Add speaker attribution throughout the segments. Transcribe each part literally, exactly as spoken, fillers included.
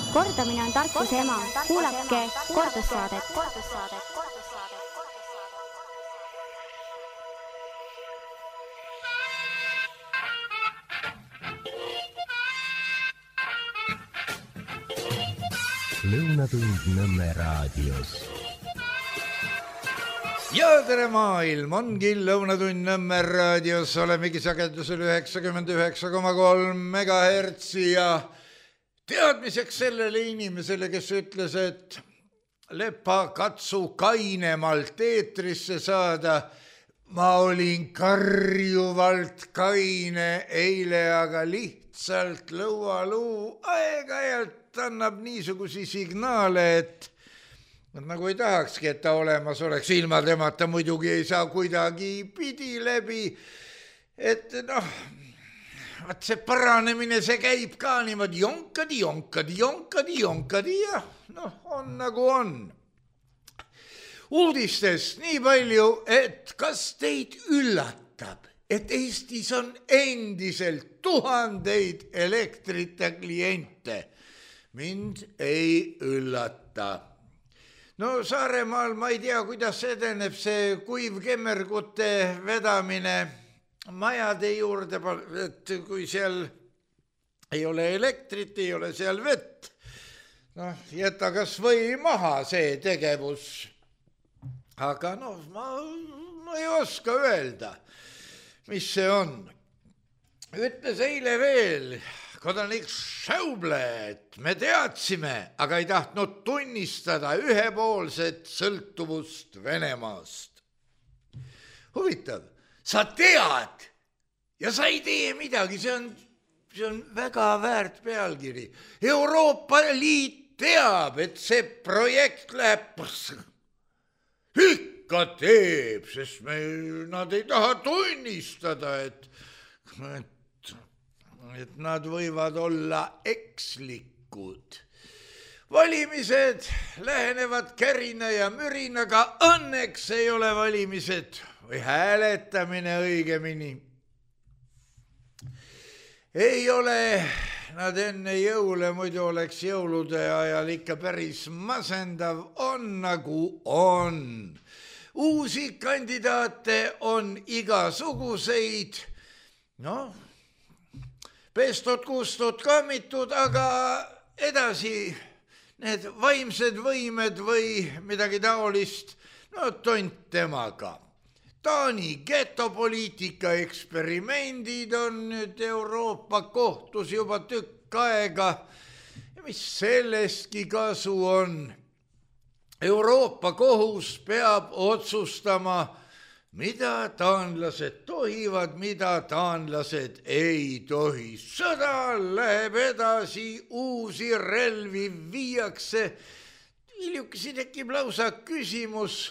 Speaker 1: Kordamine on tarkuse ema. Kuulake kordussaadet.
Speaker 2: Lõunatund Nõmme raadios.
Speaker 3: Ja tere maailm, ongi Lõunatund Nõmme raadios, olemegi sagedusel üheksakümmend üheksa koma kolm megahertsi ja teadmiseks sellele inimesele, kes ütles, et lepa katsu kainemalt eetrisse saada. Ma olin karjuvalt kaine eile, aga lihtsalt lõualuu aeg-ajalt annab niisugusi signaale, et nagu ei tahakski, et ta olemas oleks. Ilma temata muidugi ei saa kuidagi pidi läbi, et noh, vaat see paranemine, see käib ka niimoodi jonkadi, jonkadi, jonkadi, jonkadi ja noh, on nagu on. Uudistest nii palju, et kas teid üllatab, et Eestis on endiselt tuhandeid elektrita kliente? Mind ei üllata. No Saaremaal ma ei tea, kuidas edeneb see kuivkemmergute vedamine majade juurde, et kui seal ei ole elektrit, ei ole seal vett. Noh, jäta kas või maha see tegevus. Aga noh, ma, ma ei oska öelda, mis see on. Ütles eile veel kodanik Schäuble, et me teadsime, aga ei tahtnud tunnistada ühepoolset sõltuvust Venemaast. Huvitav, sa tead ja sa ei tee midagi, see on, see on väga väärt pealkiri. Euroopa Liit teab, et see projekt läheb ikka teeb, sest me, nad ei taha tunnistada, et, et, et nad võivad olla ekslikud. Valimised lähenevad kärina ja mürinaga, õnneks ei ole valimised või hääletamine õigemini. Ei ole nad enne jõule, muidu oleks jõulude ajal ikka päris masendav, on nagu on. Uusi kandidaate on igasuguseid, noh, pestud, kustud, kammitud, aga edasi need vaimsed võimed või midagi taolist, no tont temaga. Taani getopoliitika eksperimendid on nüüd Euroopa kohtus juba tükk aega. Ja mis sellestki kasu on? Euroopa kohus peab otsustama, mida taanlased tohivad, mida taanlased ei tohi. Sõda läheb edasi, uusi relvi viiakse. Hiljukesi tekib lausa küsimus,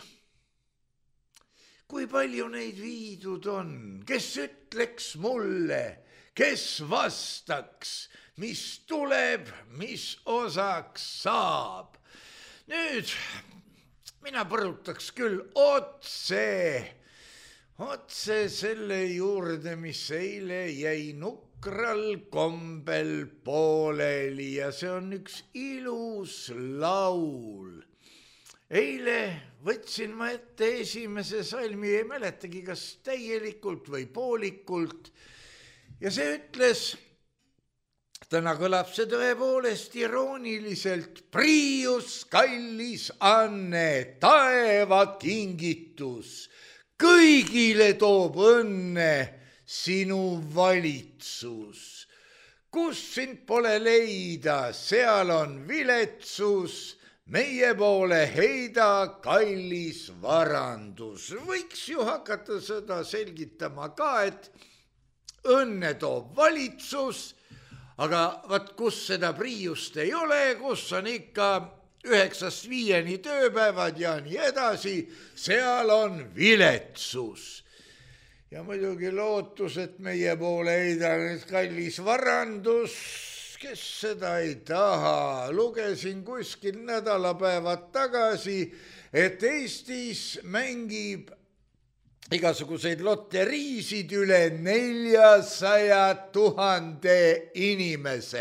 Speaker 3: kui palju neid viidud on, kes ütleks mulle, kes vastaks, mis tuleb, mis osaks saab. Nüüd mina põrutaks küll otse, otse selle juurde, mis eile jäi nukral kombel pooleli ja see on üks ilus laul. Eile võtsin ma ette esimese salmi, ei mäletagi, kas täielikult või poolikult. Ja see ütles, täna kõlab see tõepoolest irooniliselt, Priius kallis Anne, taeva kingitus, kõigile toob õnne sinu valitsus. Kus sind pole leida, seal on viletsus, meie poole heida kallis varandus. Võiks ju hakata seda selgitama ka, et õnne toob valitsus, aga vaat kus seda Priiust ei ole, kus on ikka üheksast viieni tööpäevad ja nii edasi, seal on viletsus. Ja muidugi lootus, et meie poole heida nüüd kallis varandus, kes seda ei taha. Lugesin kuskil nädalapäevad tagasi, et Eestis mängib igasuguseid loteriisid üle neljasaja tuhande inimese.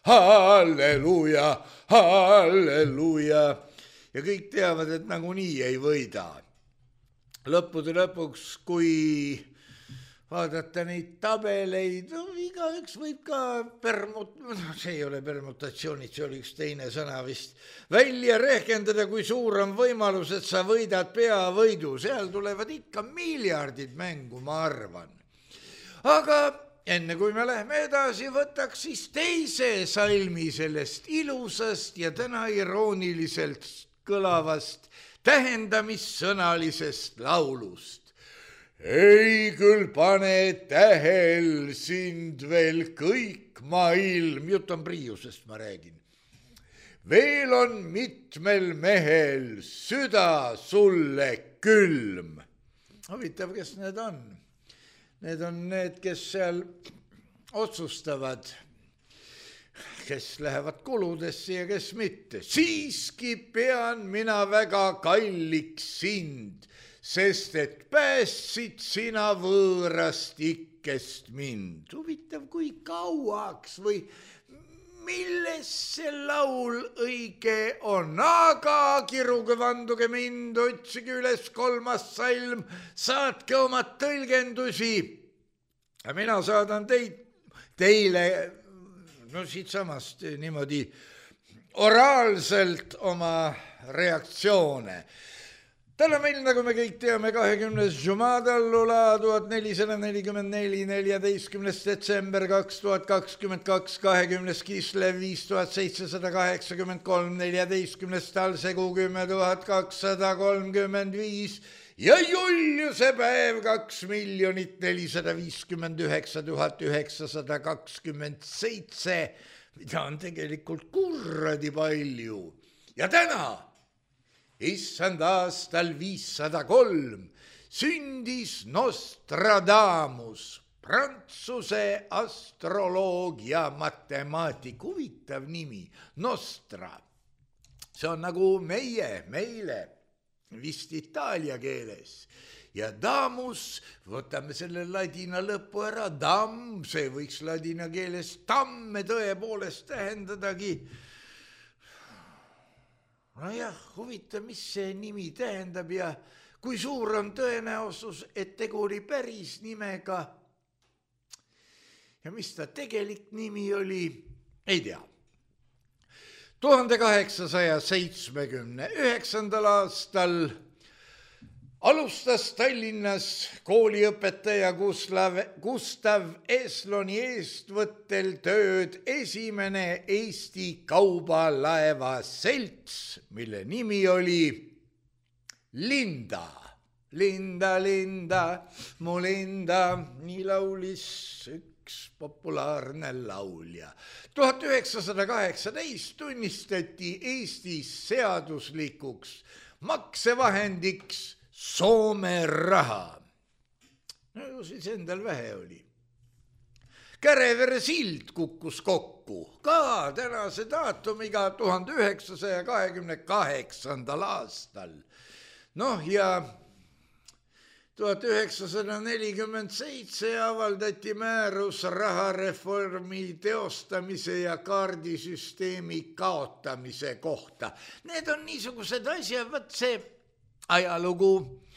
Speaker 3: halleluuja, halleluuja. Ja kõik teavad, et nagunii ei võida. Lõppude lõpuks, kui vaadata neid tabeleid, no igaüks võib ka permut-, no see ei ole permutatsioonid, see oli üks teine sõna vist, välja rehkendada, kui suur on võimalus, et sa võidad peavõidu. Seal tulevad ikka miljardid mängu, ma arvan. Aga enne kui me lähme edasi, võtaks siis teise salmi sellest ilusast ja täna irooniliselt kõlavast tähendamissõnalisest laulust. Ei küll pane tähel sind veel kõik maailm, jutt on Priiusest, ma räägin. Veel on mitmel mehel süda sulle külm. Huvitav, kes need on? Need on need, kes seal otsustavad, kes lähevad kuludesse ja kes mitte. Siiski pean mina väga kalliks sind, sest et päästsid sina võõrast ikkest mind. Huvitav, kui kauaks või milles see laul õige on, aga kiruge, vanduge mind, otsige üles kolmas salm, saatke omad tõlgendusi. Ja mina saadan teid, teile, no siit samast niimoodi oraalselt oma reaktsioone. Täna meil, nagu me kõik teame, kahekümnes Jumadallula tuhat nelisada nelikümmend neli, neljateistkümnes detsember kaks tuhat kakskümmend kaks, kahekümnes Kislev viis tuhat seitsesada kaheksakümmend kolm, neljateistkümnes Talsegu kümme tuhat kakssada kolmkümmend viis ja Juliuse päev kaks miljonit nelisada viiskümmend üheksa tuhat üheksasada kakskümmend seitse, mida on tegelikult kurradi palju. Ja täna issand aastal viissada kolm sündis Nostradamus, prantsuse astroloog ja matemaatik, huvitav nimi, Nostra. See on nagu meie, meile, vist itaalia keeles. Ja damus, võtame selle ladina lõpu ära, dam, see võiks ladina keeles tamme tõepoolest tähendadagi. No jah, huvitav, mis see nimi tähendab ja kui suur on tõenäosus, et tegu oli päris nimega ja mis ta tegelik nimi oli, ei tea. tuhande kaheksasaja seitsmekümne üheksandal aastal alustas Tallinnas kooliõpetaja Gustav, Gustav Esloni eestvõttel tööd esimene Eesti kaubalaeva selts, mille nimi oli Linda. Linda, Linda, mu Linda, nii laulis üks populaarne laulja. tuhat üheksasada kaheksateist tunnistati Eestis seaduslikuks maksevahendiks Soome raha. No siis endal vähe oli. Kärevere sild kukkus kokku ka tänase daatumiga tuhande üheksasaja kahekümne kaheksandal aastal. Noh ja tuhat üheksasada nelikümmend seitse avaldati määrus rahareformi teostamise ja kaardisüsteemi kaotamise kohta. Need on niisugused asjad, võt see ajalugu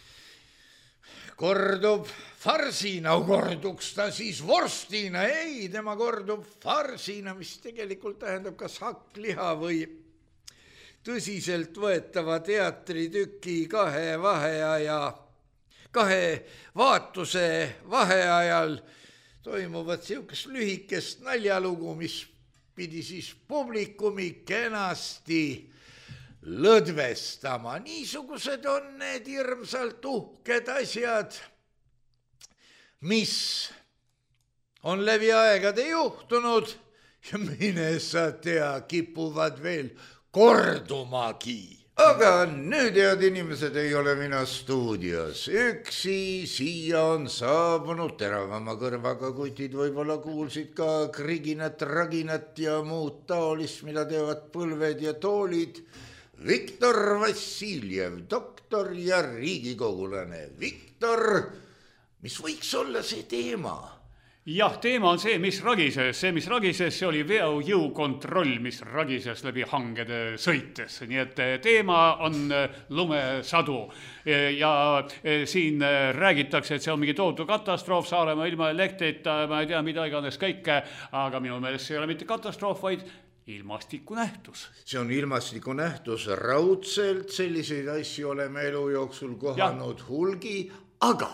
Speaker 3: kordub farsina, korduks ta siis vorstina, ei, tema kordub farsina, mis tegelikult tähendab kas hakkliha või tõsiselt võetava teatritüki kahe vaheaja, kahe vaatuse vaheajal toimuvad siukest lühikest naljalugu, mis pidi siis publikumi kenasti lõdvestama. Niisugused on need hirmsalt uhked asjad, mis on läbi aegade juhtunud ja mine sa tea, kipuvad veel kordumagi. Aga nüüd, head inimesed, ei ole mina stuudios. Üksi siia on saabunud teravama kõrvaga kutid, võib-olla kuulsid ka kriginat, raginat ja muud taolist, mida teevad põlved ja toolid. Viktor Vassiljev, doktor ja riigikogulane. Viktor, mis võiks olla see teema,
Speaker 4: Jah, teema on see, mis ragises. See, mis ragises, see oli veo jõukontroll, mis ragises läbi hangede sõites. Nii et teema on lumesadu. Ja siin räägitakse, et see on mingi tohutu katastroof, Saaremaa ilma elektrita, ma ei tea, mida iganes kõike, aga minu meelest see ei ole mitte katastroof, vaid ilmastiku nähtus.
Speaker 3: See on ilmastiku nähtus raudselt, selliseid asju oleme elu jooksul kohanud ja. hulgi, aga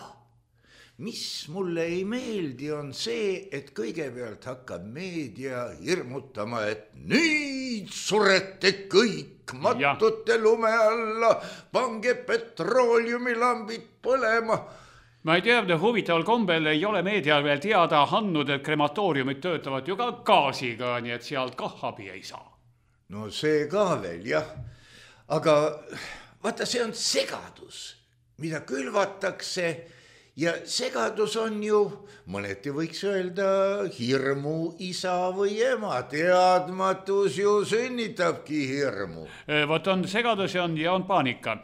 Speaker 3: mis mulle ei meeldi, on see, et kõigepealt hakkab meedia hirmutama, et nüüd surete kõik matute lume alla, pange petrooliumilambid põlema.
Speaker 4: Ma ei tea, huvitaval kombel ei ole meedia veel teada andnud, et krematooriumid töötavad ju ka gaasiga, nii et sealt kah abi ei saa.
Speaker 3: No see ka veel, jah. Aga vaata, see on segadus, mida külvatakse. Ja segadus on ju, mõneti võiks öelda, hirmu isa või ema. Teadmatus ju sünnitabki hirmu.
Speaker 4: Vot on segadus ja on, ja on paanika.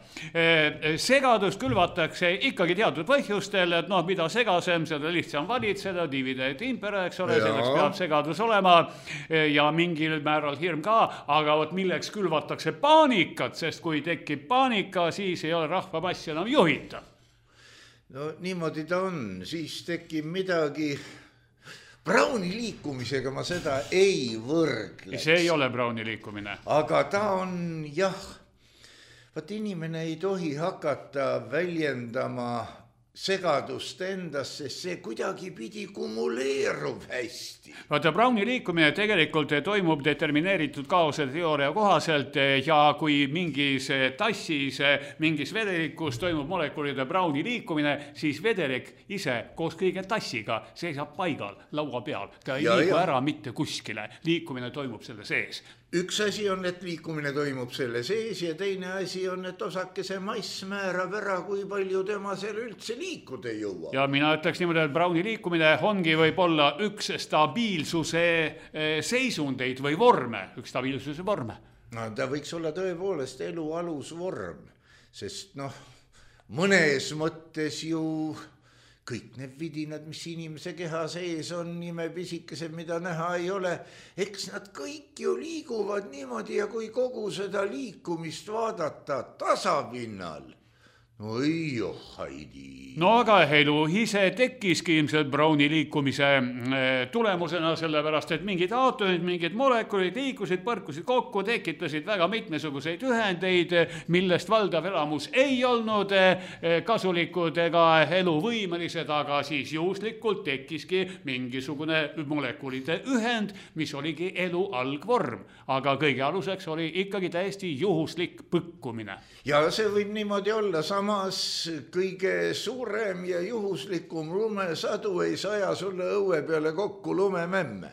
Speaker 4: Segadus külvatakse ikkagi teatud põhjustel, et noh, mida segasem, seda lihtsam valitseda, divide et impere, eks ole, selleks peab segadus olema ja mingil määral hirm ka, aga vot milleks külvatakse paanikat, sest kui tekib paanika, siis ei ole rahvamass enam juhitav.
Speaker 3: No niimoodi ta on, siis tekib midagi. Browni liikumisega ma seda ei võrdleks.
Speaker 4: See ei ole Browni liikumine.
Speaker 3: Aga ta on, jah, vaat inimene ei tohi hakata väljendama segadust endas, sest see kuidagi pidi kumuleerub hästi.
Speaker 4: Vaata, Browni liikumine tegelikult toimub determineeritud kaose teooria kohaselt ja kui mingis tassis, mingis vedelikus toimub molekulide Browni liikumine, siis vedelik ise koos kõige tassiga seisab paigal laua peal. Ta ei ja, liigu ja. ära mitte kuskile. Liikumine toimub selle sees.
Speaker 3: Üks asi on, et liikumine toimub selle sees ja teine asi on, et osakese mass määrab ära, kui palju tema seal üldse liikuda jõuab.
Speaker 4: Ja mina ütleks niimoodi, et Browni liikumine ongi võib olla üks stabiilsuse seisundeid või vorme, üks stabiilsuse vorme.
Speaker 3: No ta võiks olla tõepoolest elu alusvorm, sest noh, mõnes mõttes ju kõik need vidinad, mis inimese keha sees on, nime pisikesed, mida näha ei ole, eks nad kõik ju liiguvad niimoodi ja kui kogu seda liikumist vaadata tasapinnal, no ei oh, haidi.
Speaker 4: No aga elu ise tekkiski ilmselt Browni liikumise tulemusena, sellepärast, et mingid aatomid, mingid molekulid liikusid, põrkusid kokku, tekitasid väga mitmesuguseid ühendeid, millest valdav elamus ei olnud kasulikud ega eluvõimelised, aga siis juhuslikult tekkiski mingisugune molekulide ühend, mis oligi elu algvorm. Aga kõige aluseks oli ikkagi täiesti juhuslik põkkumine.
Speaker 3: Ja see võib niimoodi olla, samas kõige suurem ja juhuslikum lumesadu ei saja sulle õue peale kokku lumememme.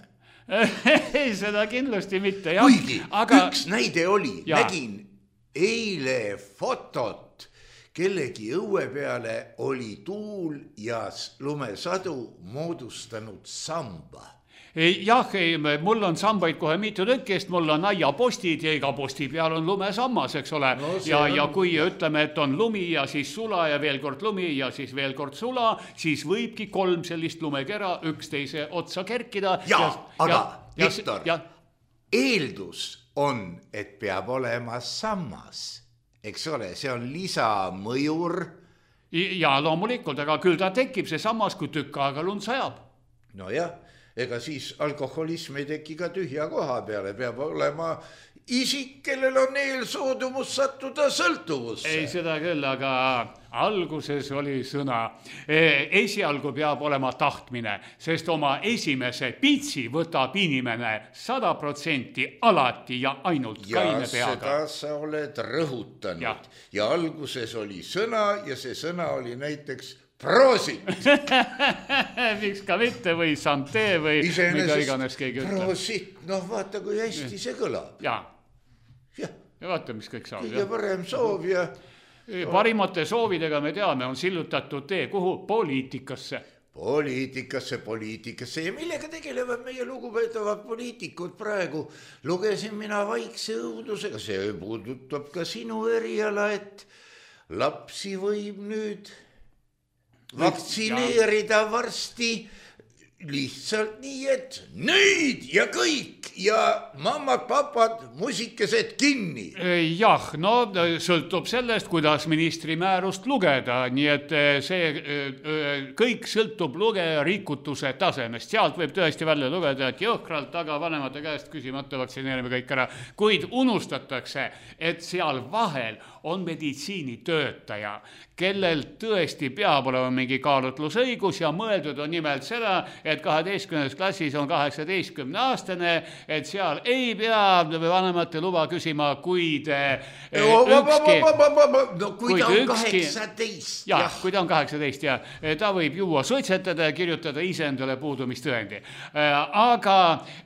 Speaker 4: Ei, seda kindlasti mitte. Ja.
Speaker 3: Kuigi aga... üks näide oli, ja. nägin eile fotot, kellegi õue peale oli tuul ja lumesadu moodustanud samba.
Speaker 4: Jah, ei, mul on sambaid kohe mitu tõkkest, mul on aiapostid ja iga posti peal on lumesammas, eks ole. No, ja, on... ja kui ütleme, et on lumi ja siis sula ja veel kord lumi ja siis veel kord sula, siis võibki kolm sellist lumekera üksteise otsa kerkida.
Speaker 3: Ja, ja aga ja, Viktor, ja... eeldus on, et peab olema sammas, eks ole, see on lisamõjur.
Speaker 4: Ja loomulikult, aga küll ta tekib see sammas, kui tükk aega lund sajab.
Speaker 3: No jah. Ega siis alkoholism ei teki ka tühja koha peale, peab olema isik, kellel on eelsoodumus sattuda sõltuvusse.
Speaker 4: Ei seda küll, aga alguses oli sõna. Esialgu peab olema tahtmine, sest oma esimese pitsi võtab inimene sada protsenti alati ja ainult
Speaker 3: ja
Speaker 4: kaine peaga.
Speaker 3: Ja seda sa oled rõhutanud. Ja. ja alguses oli sõna ja see sõna oli näiteks Proosit!
Speaker 4: Miks ka mitte või sante või mida iganes keegi ütleb.
Speaker 3: Proosit, noh vaata kui hästi see kõlab.
Speaker 4: Ja, ja. ja vaata, mis kõik saab.
Speaker 3: Kõige parem soov ja...
Speaker 4: Parimate soovidega me teame, on sillutatud tee kuhu? Poliitikasse.
Speaker 3: Poliitikasse, poliitikasse ja millega tegelevad meie lugupeetavad poliitikud praegu? Lugesin mina vaikse õudusega, see puudutab ka sinu eriala, et lapsi võib nüüd... vaktsineerida varsti lihtsalt nii, et nüüd ja kõik ja mammad, papad, musikesed kinni.
Speaker 4: Jah, no sõltub sellest, kuidas ministri määrust lugeda, nii et see kõik sõltub lugeja rikutuse tasemest. Sealt võib tõesti välja lugeda, et jõhkralt taga vanemate käest küsimata vaktsineerime kõik ära, kuid unustatakse, et seal vahel on meditsiinitöötaja, kellel tõesti peab olema mingi kaalutlusõigus ja mõeldud on nimelt seda, et kaheteistkümnes klassis on kaheksateistkümne aastane, et seal ei pea vanemate luba küsima, kuid ükski...
Speaker 3: No kui ta on kaheksateist.
Speaker 4: Jah, kui ta on kaheksateist, ja ta võib juua suitsetada ja kirjutada ise endale puudumistõendi. Aga,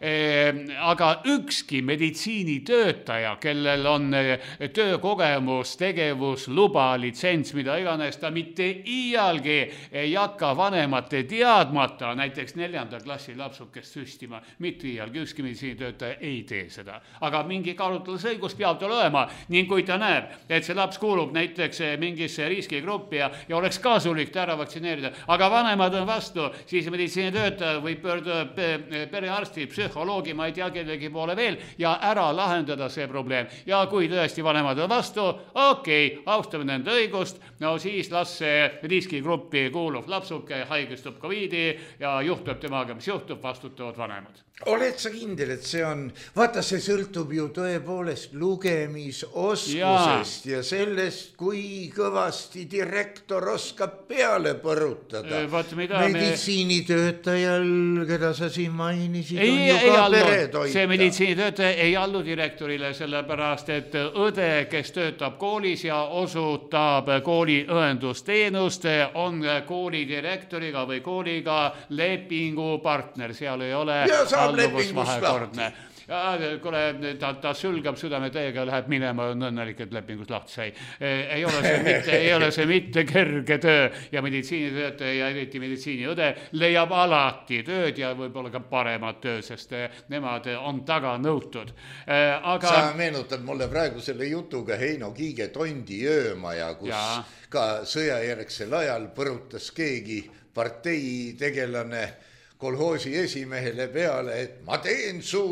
Speaker 4: aga ükski meditsiinitöötaja, kellel on töökogemus, tegevus, luba, litsents, mida iganes, ta mitte iialgi ei hakka vanemate teadmata näiteks neljanda klassi lapsukest süstima. Mitte iialgi, ükski meditsiinitöötaja ei tee seda. Aga mingi kaalutlusõigus peab tal olema, ning kui ta näeb, et see laps kuulub näiteks mingisse riskigruppi ja, ja oleks kasulik ta ära vaktsineerida, aga vanemad on vastu, siis meditsiinitöötaja võib pöörduda perearsti, psühholoogi, ma ei tea kellegi poole veel ja ära lahendada see probleem. Ja kui tõesti vanemad on vastu, okei, okay, austame nende õigust, no siis las see riskigruppi kuulub lapsuke, haigestub coviidi ja juhtub temaga, mis juhtub, vastutavad vanemad.
Speaker 3: Oled sa kindel, et see on, vaata, see sõltub ju tõepoolest lugemisoskusest ja, ja sellest, kui kõvasti direktor oskab peale põrutada.
Speaker 4: Vaat, mida
Speaker 3: meditsiinitöötajal, me... keda sa siin mainisid,
Speaker 4: ei,
Speaker 3: on ju
Speaker 4: ei
Speaker 3: ka
Speaker 4: allu,
Speaker 3: peretoita.
Speaker 4: See meditsiinitöötaja ei allu direktorile, sellepärast, et õde, kes töötab koolis ja osutab kooli õendusteenust, on kooli direktoriga või kooliga lepingupartner, seal ei ole
Speaker 3: ja saab lepingust lahti.
Speaker 4: Ja, kuule, ta, ta sülgab südame täiega, läheb minema, on õnnelik, et lepingus lahti sai. Ei ole see mitte, ei ole see mitte kerge töö ja meditsiinitöötaja ja eriti meditsiiniõde leiab alati tööd ja võib-olla ka paremat töö, sest nemad on taga nõutud. Aga...
Speaker 3: Sa meenutad mulle praegu selle jutuga Heino Kiige Tondi öömaja, kus ja. Ka sõjajärgsel ajal põrutas keegi partei tegelane kolhoosi esimehele peale, et ma teen su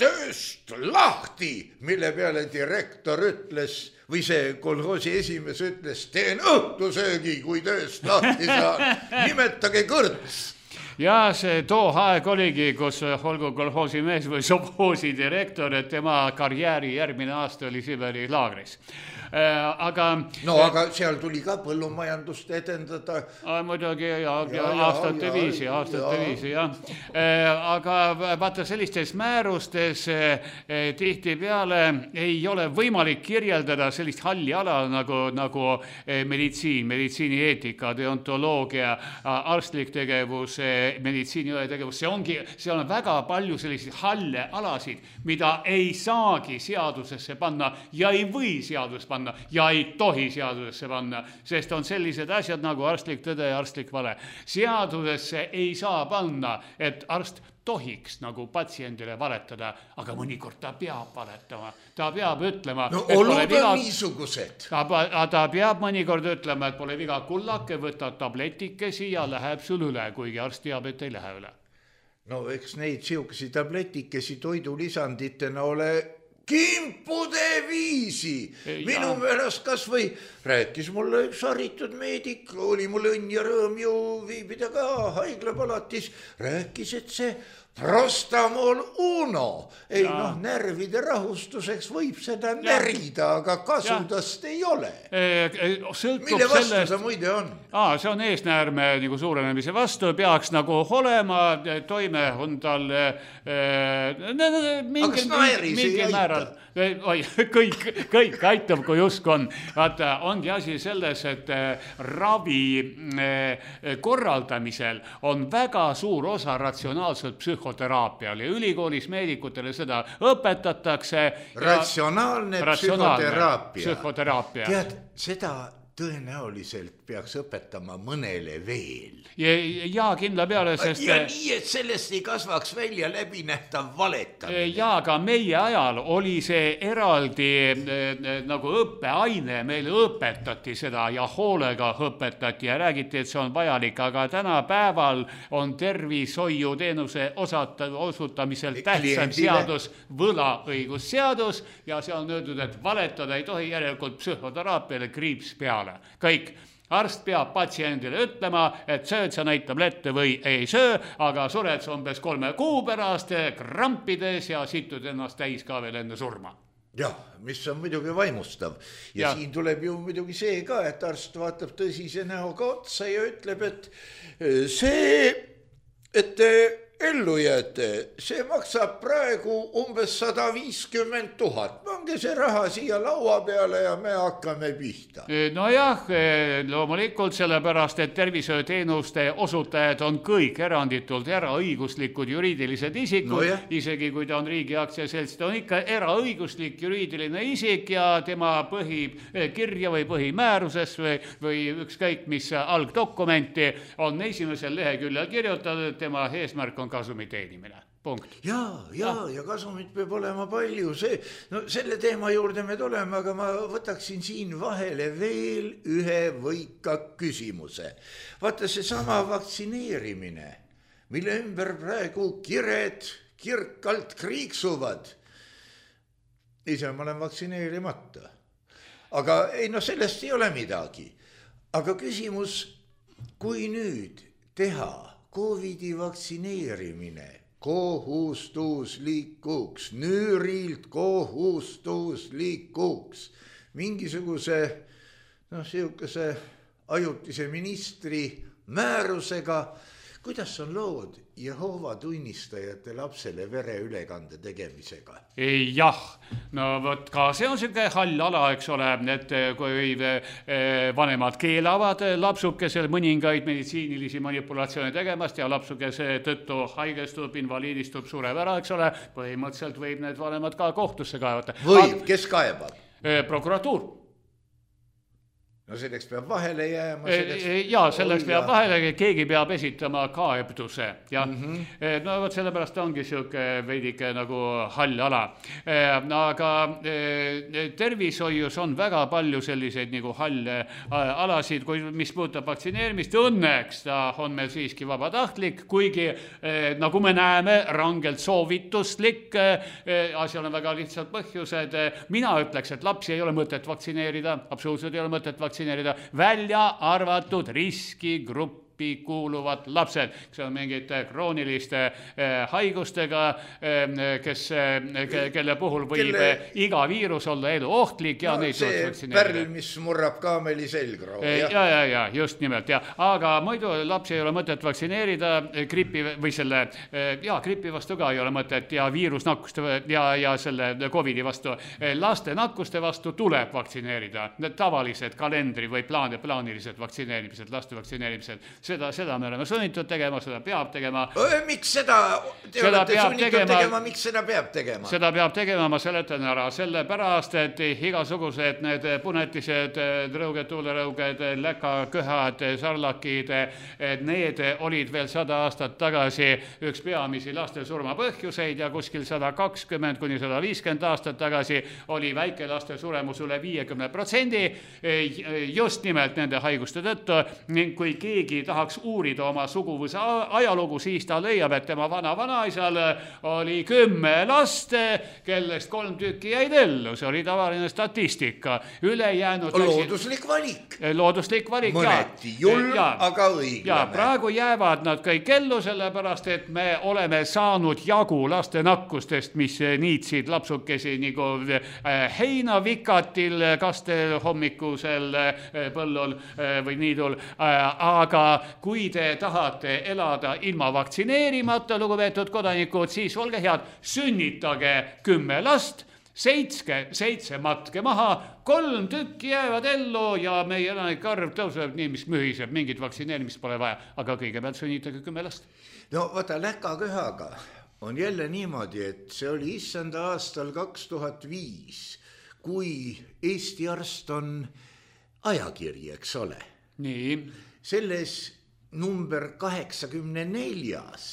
Speaker 3: tööst lahti, mille peale direktor ütles, või see kolhoosi esimees ütles, teen õhtusöögi, kui tööst lahti saan, nimetage kõrts.
Speaker 4: Ja see too aeg oligi, kus olgu kolhoosi mees või sovhoosi direktor, et tema karjääri järgmine aasta oli Siberi laagris. Aga,
Speaker 3: no aga seal tuli ka põllumajandust edendada.
Speaker 4: Muidugi ja, ja, ja aastate ja, viisi, aastate ja. viisi, jah. Aga vaata sellistes määrustes tihti peale ei ole võimalik kirjeldada sellist halli ala nagu, nagu meditsiin, meditsiinieetika, deontoloogia, arstlik tegevus, meditsiiniõe tegevus. See ongi, seal on väga palju selliseid halle alasid, mida ei saagi seadusesse panna ja ei või seadusesse panna. Ja ei tohi seadusesse panna, sest on sellised asjad nagu arstlik tõde ja arstlik vale. Seadusesse ei saa panna, et arst tohiks nagu patsiendile valetada, aga mõnikord ta peab valetama. Ta peab ütlema,
Speaker 3: no,
Speaker 4: et
Speaker 3: pole
Speaker 4: viga...
Speaker 3: niisugused.
Speaker 4: Ta, ta peab mõnikord ütlema, et pole viga kullake, võta tabletikesi ja läheb sul üle, kuigi arst teab, et ei lähe üle.
Speaker 3: No eks neid siukesi tabletikesi toidulisanditena ole kimpude viisi. Minu meelest kas või rääkis mulle üks haritud meedik, oli mul õnn ja rõõm ju viibida ka haiglapalatis, rääkis, et see Prostamol uno. Ei ja. Noh, närvide rahustuseks võib seda ja. Närida, aga kasudast ja. Ei ole.
Speaker 4: E,
Speaker 3: mille vastu sellest... see muide on?
Speaker 4: Aa, see on eesnäärme nagu suurenemise vastu, peaks nagu olema, toime on tal e, mingil, mingil määral. Oi, kõik, kõik aitab, kui usk on. Vaata, ongi asi selles, et ravi korraldamisel on väga suur osa ratsionaalselt psühhoteraapial ja ülikoolis meedikutele seda õpetatakse.
Speaker 3: Ratsionaalne psühhoteraapia.
Speaker 4: Psühhoteraapia.
Speaker 3: Tead, seda tõenäoliselt peaks õpetama mõnele veel.
Speaker 4: Ja, ja kindla peale, sest...
Speaker 3: Ja nii, et sellest ei kasvaks välja läbinähtav valetamine.
Speaker 4: Ja ka meie ajal oli see eraldi nagu õppeaine, meile õpetati seda ja hoolega õpetati ja räägiti, et see on vajalik, aga tänapäeval on tervishoiuteenuse osata, osutamisel tähtsam seadus võlaõigusseadus ja see on öeldud, et valetada ei tohi, järelikult psühhoteraapiale kriips peale. Kõik. Arst peab patsiendile ütlema, et sööd sa neid tablette või ei söö, aga sured umbes kolme kuu pärast krampides ja situd ennast täis ka veel enne surma.
Speaker 3: Jah, mis on muidugi vaimustav. Ja, ja siin tuleb ju muidugi see ka, et arst vaatab tõsise näoga otsa ja ütleb, et see, et te ellu jääte, see maksab praegu umbes sada viiskümmend tuhat. Pange see raha siia laua peale ja me hakkame pihta.
Speaker 4: No jah, loomulikult sellepärast, et tervishoiuteenuste osutajad on kõik eranditult eraõiguslikud juriidilised isikud, no isegi kui ta on riigi aktsiaselts, ta on ikka eraõiguslik juriidiline isik ja tema põhikirja või põhimääruses või, või ükskõik mis algdokumenti on esimesel leheküljel kirjutatud, et tema eesmärk on kasumi teenimine. Punkt.
Speaker 3: Ja, ja, ja kasumit peab olema palju. See, no selle teema juurde me tuleme, aga ma võtaksin siin vahele veel ühe võika küsimuse. Vaata see sama vaktsineerimine, mille ümber praegu kired kirkalt kriiksuvad. Ise ma olen vaktsineerimata. Aga ei, no sellest ei ole midagi. Aga küsimus, kui nüüd teha Covidi vaktsineerimine kohustuslikuks, nüürilt kohustuslikuks, mingisuguse, noh, siukese ajutise ministri määrusega, kuidas on lood Jehova tunnistajate lapsele vereülekande tegemisega?
Speaker 4: Jah, no võt ka see on selline hall ala, eks ole, et kui vanemad keelavad lapsukesel mõningaid meditsiinilisi manipulatsioone tegemast ja lapsukese tõttu haigestub, invaliidistub, sureb ära, eks ole, põhimõtteliselt võib need vanemad ka kohtusse kaevata.
Speaker 3: Võib, kes kaebab?
Speaker 4: Prokuratuur.
Speaker 3: No selleks peab vahele jääma.
Speaker 4: Selleks... Ja, selleks peab vahele, keegi peab esitama kaebduse. Ja, mm -hmm. No võt sellepärast ongi siuke veidike nagu hall ala. Aga tervishoius on väga palju selliseid nagu halle alasid, kui, mis puudutab vaktsineerimist. Õnneks ta on meil siiski vabatahtlik, kuigi nagu me näeme, rangelt soovituslik. Asi on väga lihtsalt põhjused. Mina ütleks, et lapsi ei ole mõtet vaktsineerida, absoluutselt ei ole mõtet vaktsineerida. Välja arvatud riskigruppi kuuluvad lapsed, kes on mingite krooniliste haigustega, kes, kelle puhul võib kelle... iga viirus olla elu ohtlik ja no, neid
Speaker 3: see pärl, mis murrab kaameli selgroo.
Speaker 4: Ja, ja, ja, just nimelt. Ja. Aga muidu lapsi ei ole mõtet vaktsineerida, gripi või selle, ja gripi vastu ka ei ole mõtet ja viirusnakkuste ja, ja selle Covidi vastu. Laste nakkuste vastu tuleb vaktsineerida. Need tavalised kalendri või plaan, plaanilised vaktsineerimised, laste vaktsineerimised. Seda, seda me oleme sunnitud tegema, seda peab tegema.
Speaker 3: Miks seda te seda olete sunnitud tegema, tegema, miks seda peab tegema? Seda
Speaker 4: peab tegema, ma seletan ära, sellepärast, et igasugused need punetised, rõuged, tuulerõuged, läkaköhad, sarlakid, need olid veel sada aastat tagasi üks peamisi laste surma põhjuseid ja kuskil sada kakskümmend kuni sada viiskümmend aastat tagasi oli väikelaste suremus üle viiekümne protsendi just nimelt nende haiguste tõttu ning kui keegi tahaks uurida oma suguvõsa ajalugu, siis ta leiab, et tema vana-vanaisal oli kümme last, kellest kolm tükki jäid ellu. See oli tavaline statistika. Ülejäänud
Speaker 3: looduslik valik.
Speaker 4: Looduslik valik,
Speaker 3: mõneti julm, ja, aga õiglane.
Speaker 4: Ja praegu jäävad nad kõik ellu, sellepärast, et me oleme saanud jagu laste nakkustest, mis niitsid lapsukesi nagu heinavikatil, kastel hommikusel põllul või niidul, aga kui te tahate elada ilma vaktsineerimata, lugupeetud kodanikud, siis olge head, sünnitage kümme last, seitske, seitse matke maha, kolm tükki jäävad ellu ja meie elanike arv tõuseb nii, mis mühiseb, mingit vaktsineerimist pole vaja, aga kõigepealt sünnitage kümme last.
Speaker 3: No võta läkaköhaga on jälle niimoodi, et see oli issanda aastal kaks tuhat viis, kui Eesti arst on ajakiri, eks ole.
Speaker 4: Nii.
Speaker 3: Selles number kaheksakümne neljas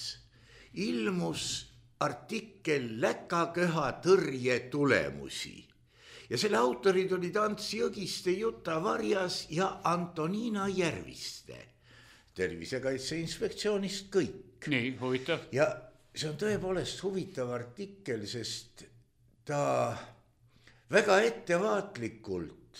Speaker 3: ilmus artikkel Läkaköha tõrje tulemusi. Ja selle autorid olid Ants Jõgiste, Juta Varjas ja Antoniina Järviste. Tervisekaitse inspektsioonist kõik.
Speaker 4: Nii, huvitav.
Speaker 3: Ja see on tõepoolest huvitav artikkel, sest ta väga ettevaatlikult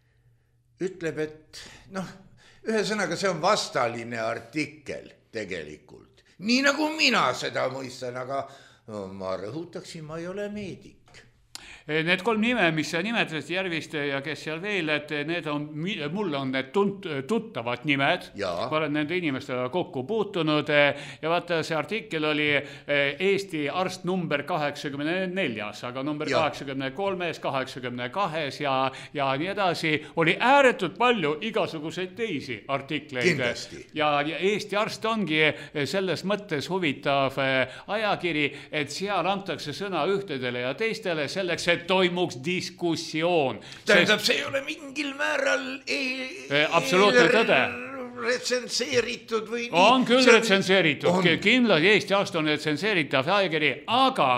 Speaker 3: ütleb, et noh, ühesõnaga see on vastaline artikkel tegelikult. Nii nagu mina seda mõistan, aga no, ma rõhutaksin, ma ei ole meedik.
Speaker 4: Need kolm nime, mis sa nimetasid, Järviste ja kes seal veel, et need on, mul on need tunt, tuttavad nimed. Ma olen nende inimestega kokku puutunud ja vaata, see artikkel oli Eesti arst number kaheksakümne neljas, aga number ja. kaheksakümne kolmes, kaheksakümne kahes ja, ja nii edasi oli ääretult palju igasuguseid teisi artikleid.
Speaker 3: Kindlasti.
Speaker 4: Ja, ja Eesti arst ongi selles mõttes huvitav ajakiri, et seal antakse sõna ühtedele ja teistele selleks, et toimuks diskussioon.
Speaker 3: Tähendab, see ei ole mingil määral
Speaker 4: e absoluutne tõde.
Speaker 3: Retsenseeritud või nii?
Speaker 4: On küll retsenseeritud. Kindlasti Eesti arst on retsenseeritav ajakiri, aga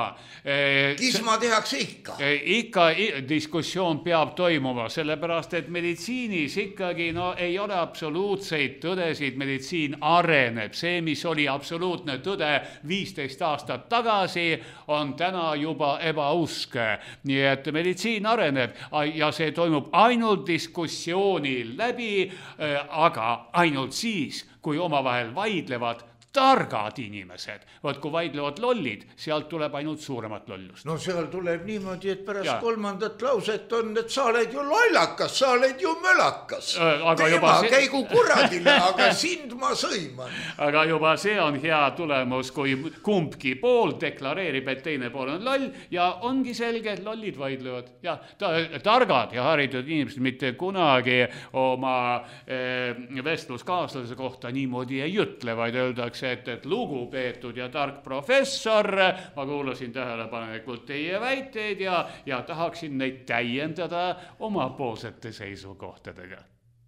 Speaker 3: kisma tehakse ikka.
Speaker 4: Ikka diskussioon peab toimuma, sellepärast, et meditsiinis ikkagi no, ei ole absoluutseid tõdesid, meditsiin areneb. See, mis oli absoluutne tõde viisteist aastat tagasi, on täna juba ebausk. Nii et meditsiin areneb ja see toimub ainult diskussiooni läbi, aga ainult siis, kui omavahel vaidlevad targad inimesed. Vaat kui vaidlevad lollid, sealt tuleb ainult suuremat lollust.
Speaker 3: No seal tuleb niimoodi, et pärast ja. kolmandat lauset on, et sa oled ju lollakas, sa oled ju mölakas. Teema see... käigu kuradile, aga sind ma sõiman.
Speaker 4: Aga juba see on hea tulemus, kui kumbki pool deklareerib, et teine pool on loll ja ongi selge, et lollid vaidlevad. Ja ta, targad ja haritud inimesed mitte kunagi oma eh, vestluskaaslase kohta niimoodi ei ütle, vaid öeldakse, Et, et lugupeetud ja tark professor, ma kuulasin tähelepanelikult teie väiteid ja, ja tahaksin neid täiendada omapoolsete seisukohtadega.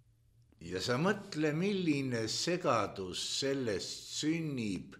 Speaker 3: Ja sa mõtle, milline segadus sellest sünnib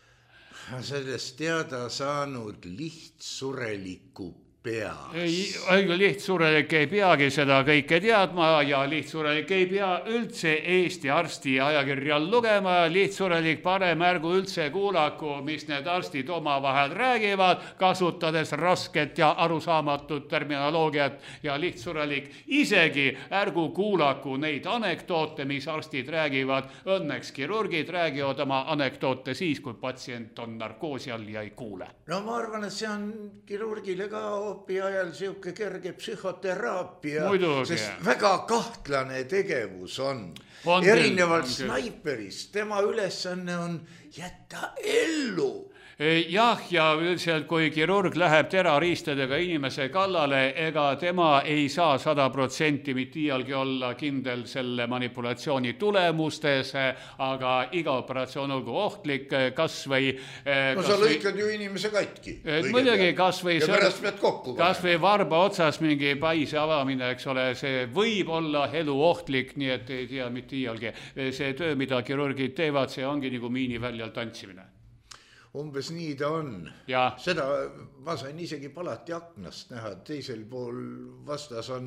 Speaker 3: sellest teada saanud lihtsureliku peas.
Speaker 4: Ei, lihtsurelik ei peagi seda kõike teadma ja lihtsurelik ei pea üldse Eesti arsti ajakirja lugema. Lihtsurelik parem ärgu üldse kuulaku, mis need arstid oma vahel räägivad, kasutades rasket ja arusaamatut terminoloogiat ja lihtsurelik isegi ärgu kuulaku neid anekdoote, mis arstid räägivad. Õnneks kirurgid räägivad oma anekdoote siis, kui patsient on narkoosi all ja ei kuule.
Speaker 3: No ma arvan, et see on kirurgile ka opi ajal siuke kerge psühhoteraapia,
Speaker 4: Muidugi.
Speaker 3: Sest väga kahtlane tegevus on.
Speaker 4: on
Speaker 3: Erinevalt on snaiperist, tema ülesanne on jätta ellu.
Speaker 4: Jah, ja üldiselt kui kirurg läheb terariistadega inimese kallale, ega tema ei saa sada protsenti mitte iialgi olla kindel selle manipulatsiooni tulemustes, aga iga operatsioon olgu ohtlik, kas või...
Speaker 3: No kas sa lõikad või, ju inimese katki.
Speaker 4: Muidugi kas või...
Speaker 3: Ja pärast pead kokku.
Speaker 4: Kas või varba otsas mingi paise avamine, eks ole, see võib olla elu ohtlik, nii et ei tea mitte iialgi. See töö, mida kirurgid teevad, see ongi nagu miiniväljal tantsimine.
Speaker 3: Umbes nii ta on.
Speaker 4: Ja.
Speaker 3: Seda ma sain isegi palati aknast näha, teisel pool vastas on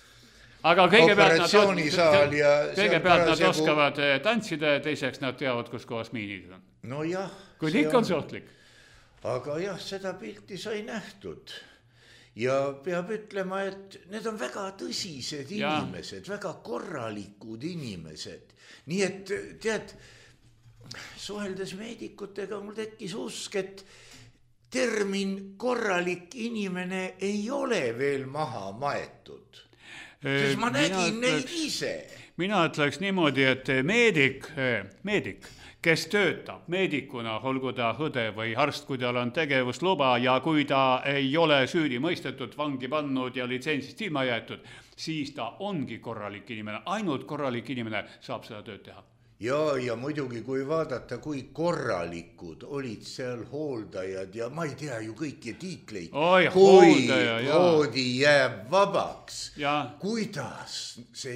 Speaker 4: aga
Speaker 3: operatsioonisaal.
Speaker 4: Ja kõigepealt nad oskavad tantsida ja teiseks nad teavad, kus kohas miinid on.
Speaker 3: No jah.
Speaker 4: Kuid ikka on see ohtlik.
Speaker 3: Aga jah, seda pilti sai nähtud. Ja peab ütlema, et need on väga tõsised ja. inimesed, väga korralikud inimesed. Nii et tead... Suheldes meedikutega mul tekkis usk, et termin korralik inimene ei ole veel maha maetud. Sest ma nägin mina neid ütleks, ise.
Speaker 4: Mina ütleks niimoodi, et meedik, meedik, kes töötab meedikuna, olgu ta õde või arst, kui tal on tegevusluba ja kui ta ei ole süüdi mõistetud, vangi pannud ja litsentsist ilma jäetud, siis ta ongi korralik inimene. Ainult korralik inimene saab seda tööd teha.
Speaker 3: Ja, ja muidugi, kui vaadata, kui korralikud olid seal hooldajad ja ma ei tea ju kõiki tiitleid.
Speaker 4: Oi,
Speaker 3: kui
Speaker 4: hooldaja,
Speaker 3: koodi jääb vabaks.
Speaker 4: Ja.
Speaker 3: Kuidas see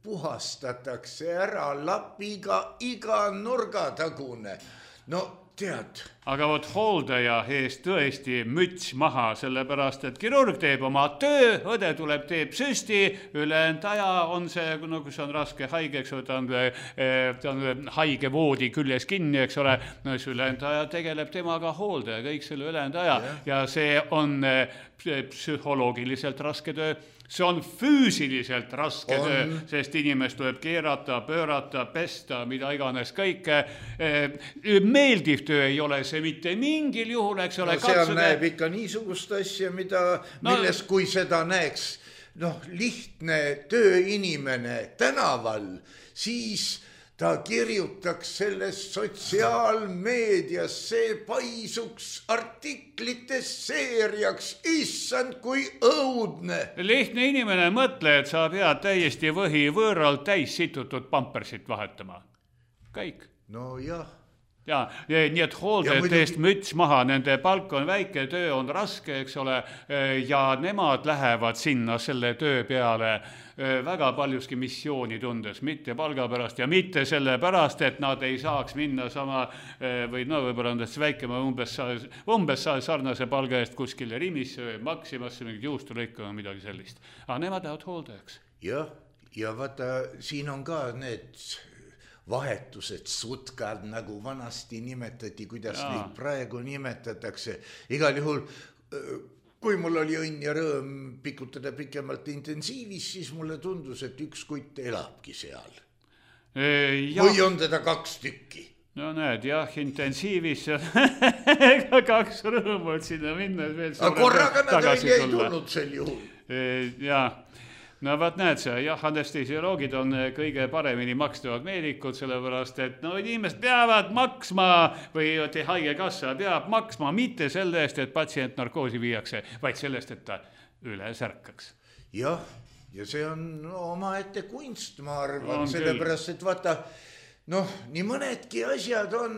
Speaker 3: puhastatakse ära lapiga iga nurgatagune. No tead.
Speaker 4: Aga vot hooldaja eest tõesti müts maha, sellepärast, et kirurg teeb oma töö, õde tuleb, teeb süsti, ülejäänud aja on see, no kui see on raske haigeks, ta on, ta on haige voodi küljes kinni, eks ole, no siis ülejäänud aja tegeleb temaga hooldaja, kõik selle ülejäänud aja ja, ja see on psühholoogiliselt raske töö. See on füüsiliselt raske on. Töö, sest inimest tuleb keerata, pöörata, pesta, mida iganes kõike. Meeldiv töö ei ole see mitte mingil juhul, eks ole.
Speaker 3: No seal katsuge... näeb ikka niisugust asja, mida, no, milles kui seda näeks noh, lihtne tööinimene tänaval, siis ta kirjutaks selles sotsiaalmeedias, see paisuks artiklites seeriaks, issand kui õudne.
Speaker 4: Lihtne inimene mõtle, et sa pead täiesti võhi võõralt täis situtud pampersit vahetama. Kõik.
Speaker 3: No jah.
Speaker 4: Ja, nii et hooldajate eest müts maha, nende palk on väike, töö on raske, eks ole, ja nemad lähevad sinna selle töö peale väga paljuski missiooni tundes, mitte palga pärast ja mitte selle pärast, et nad ei saaks minna sama või no võib-olla on tähtsa väikema umbes, umbes sarnase palga eest kuskile Rimisse või Maximasse, mingid juustulõikama, midagi sellist. Aga nemad lähevad hooldajaks.
Speaker 3: Jah, ja vaata, siin on ka need vahetused, sutkad, nagu vanasti nimetati, kuidas ja. Neid praegu nimetatakse. Igal juhul, kui mul oli õnn ja rõõm pikutada pikemalt intensiivis, siis mulle tundus, et üks kutt elabki seal. Ja. Või on teda kaks tükki?
Speaker 4: No näed, jah, intensiivis kaks rõõmu, et sinna minna.
Speaker 3: Aga korraga nad ei tulnud sel juhul.
Speaker 4: Jah. No vaat näed sa, jah, anestesioloogid on kõige paremini makstavad meedikud, sellepärast, et no inimesed peavad maksma või haige kassa peab maksma mitte selle eest, et patsient narkoosi viiakse, vaid sellest, et ta üle särkaks.
Speaker 3: Jah, ja see on no, omaette kunst, ma arvan, sellepärast, et vaata, noh, nii mõnedki asjad on...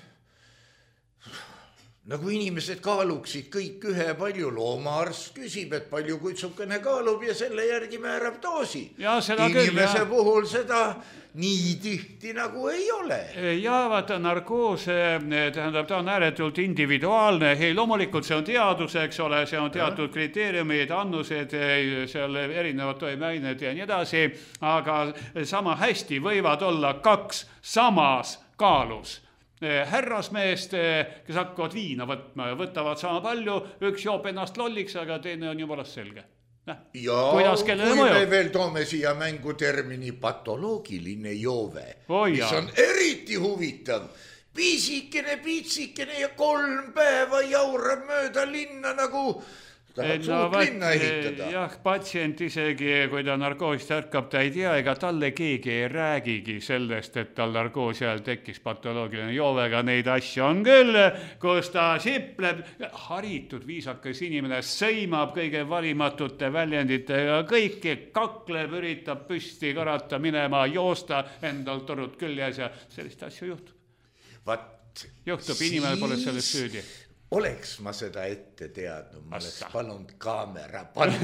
Speaker 3: Nagu inimesed kaaluksid kõik ühe palju, loomaarst küsib, et palju kutsukene kaalub ja selle järgi määrab doosi.
Speaker 4: Ja,
Speaker 3: inimese
Speaker 4: küll,
Speaker 3: puhul seda nii tihti nagu ei ole.
Speaker 4: Ja vaata, narkoos tähendab, ta on ääretult individuaalne. Hei, loomulikult see on teadus, eks ole, see on teatud ja. Kriteeriumid, annused, seal erinevad toimeained ja nii edasi, aga sama hästi võivad olla kaks samas kaalus. Härrasmeest, kes hakkavad viina võtma ja võtavad sama palju, üks joob ennast lolliks, aga teine on jumalast selge. Näh,
Speaker 3: ja kuidas, kui me mõjub? Veel toome siia mängu termini patoloogiline joove, oh, mis on eriti huvitav. Piisikene, piitsikene ja kolm päeva jaurab mööda linna nagu... tahab no, suurt linna ehitada.
Speaker 4: Jah, patsient isegi, kui ta narkoosist ärkab, ta ei tea, ega talle keegi ei räägigi sellest, et tal narkoosi ajal tekkis patoloogiline joovega. Neid asju on küll, kus ta sipleb, haritud viisakas inimene sõimab kõige valimatute väljenditega, kõiki kakleb, üritab püsti karata, minema, joosta, endal torud küljes ja sellist asju juhtub.
Speaker 3: Vat,
Speaker 4: juhtub, inimene pole sellest süüdi.
Speaker 3: Oleks ma seda ette teadnud, ma oleks palunud kaamera panna.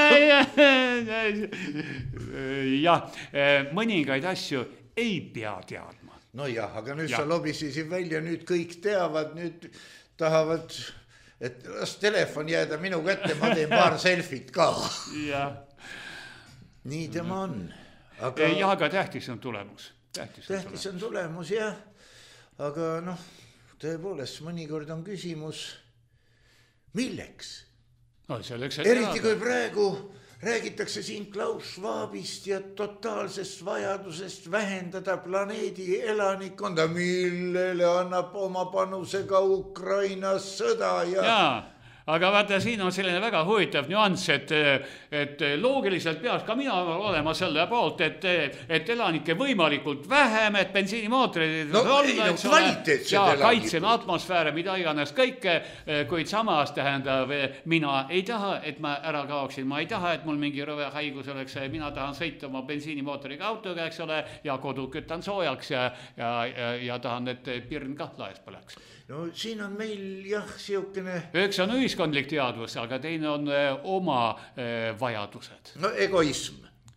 Speaker 4: Jah, mõningaid asju ei pea teadma.
Speaker 3: No jah, aga nüüd ja. Sa lobisisid välja, nüüd kõik teavad, nüüd tahavad, et las telefon jääda minu kätte, ma teen paar selfit ka.
Speaker 4: Jah.
Speaker 3: Nii tema on. Aga...
Speaker 4: jah, aga tähtis on tulemus. Tähtis on,
Speaker 3: tähtis on tulemus, jah. Aga noh, tõepoolest, mõnikord on küsimus, milleks?
Speaker 4: No, selleks,
Speaker 3: eriti kui praegu räägitakse siin Klaus Schwabist ja totaalsest vajadusest vähendada planeedi elanikkonda, millele annab oma panusega Ukrainas sõda ja...
Speaker 4: Jaa. Aga vaata, siin on selline väga huvitav nüanss, et, et loogiliselt peaks ka mina olema selle poolt, et, et elanikke võimalikult vähem, et bensiinimootorid
Speaker 3: no, olla, no, kvaliteetsed
Speaker 4: ja kaitseme atmosfääre, mida iganes kõike, kuid samas tähendab, mina ei taha, et ma ära kaoksin, ma ei taha, et mul mingi rõve haigus oleks, mina tahan sõita oma bensiinimootoriga autoga, eks ole, ja kodu kütan soojaks ja, ja, ja, ja tahan, et pirn kah laes põleks.
Speaker 3: No siin on meil jah, siukene...
Speaker 4: Üks on ühiskondlik teadvus, aga teine on oma vajadused.
Speaker 3: No egoism.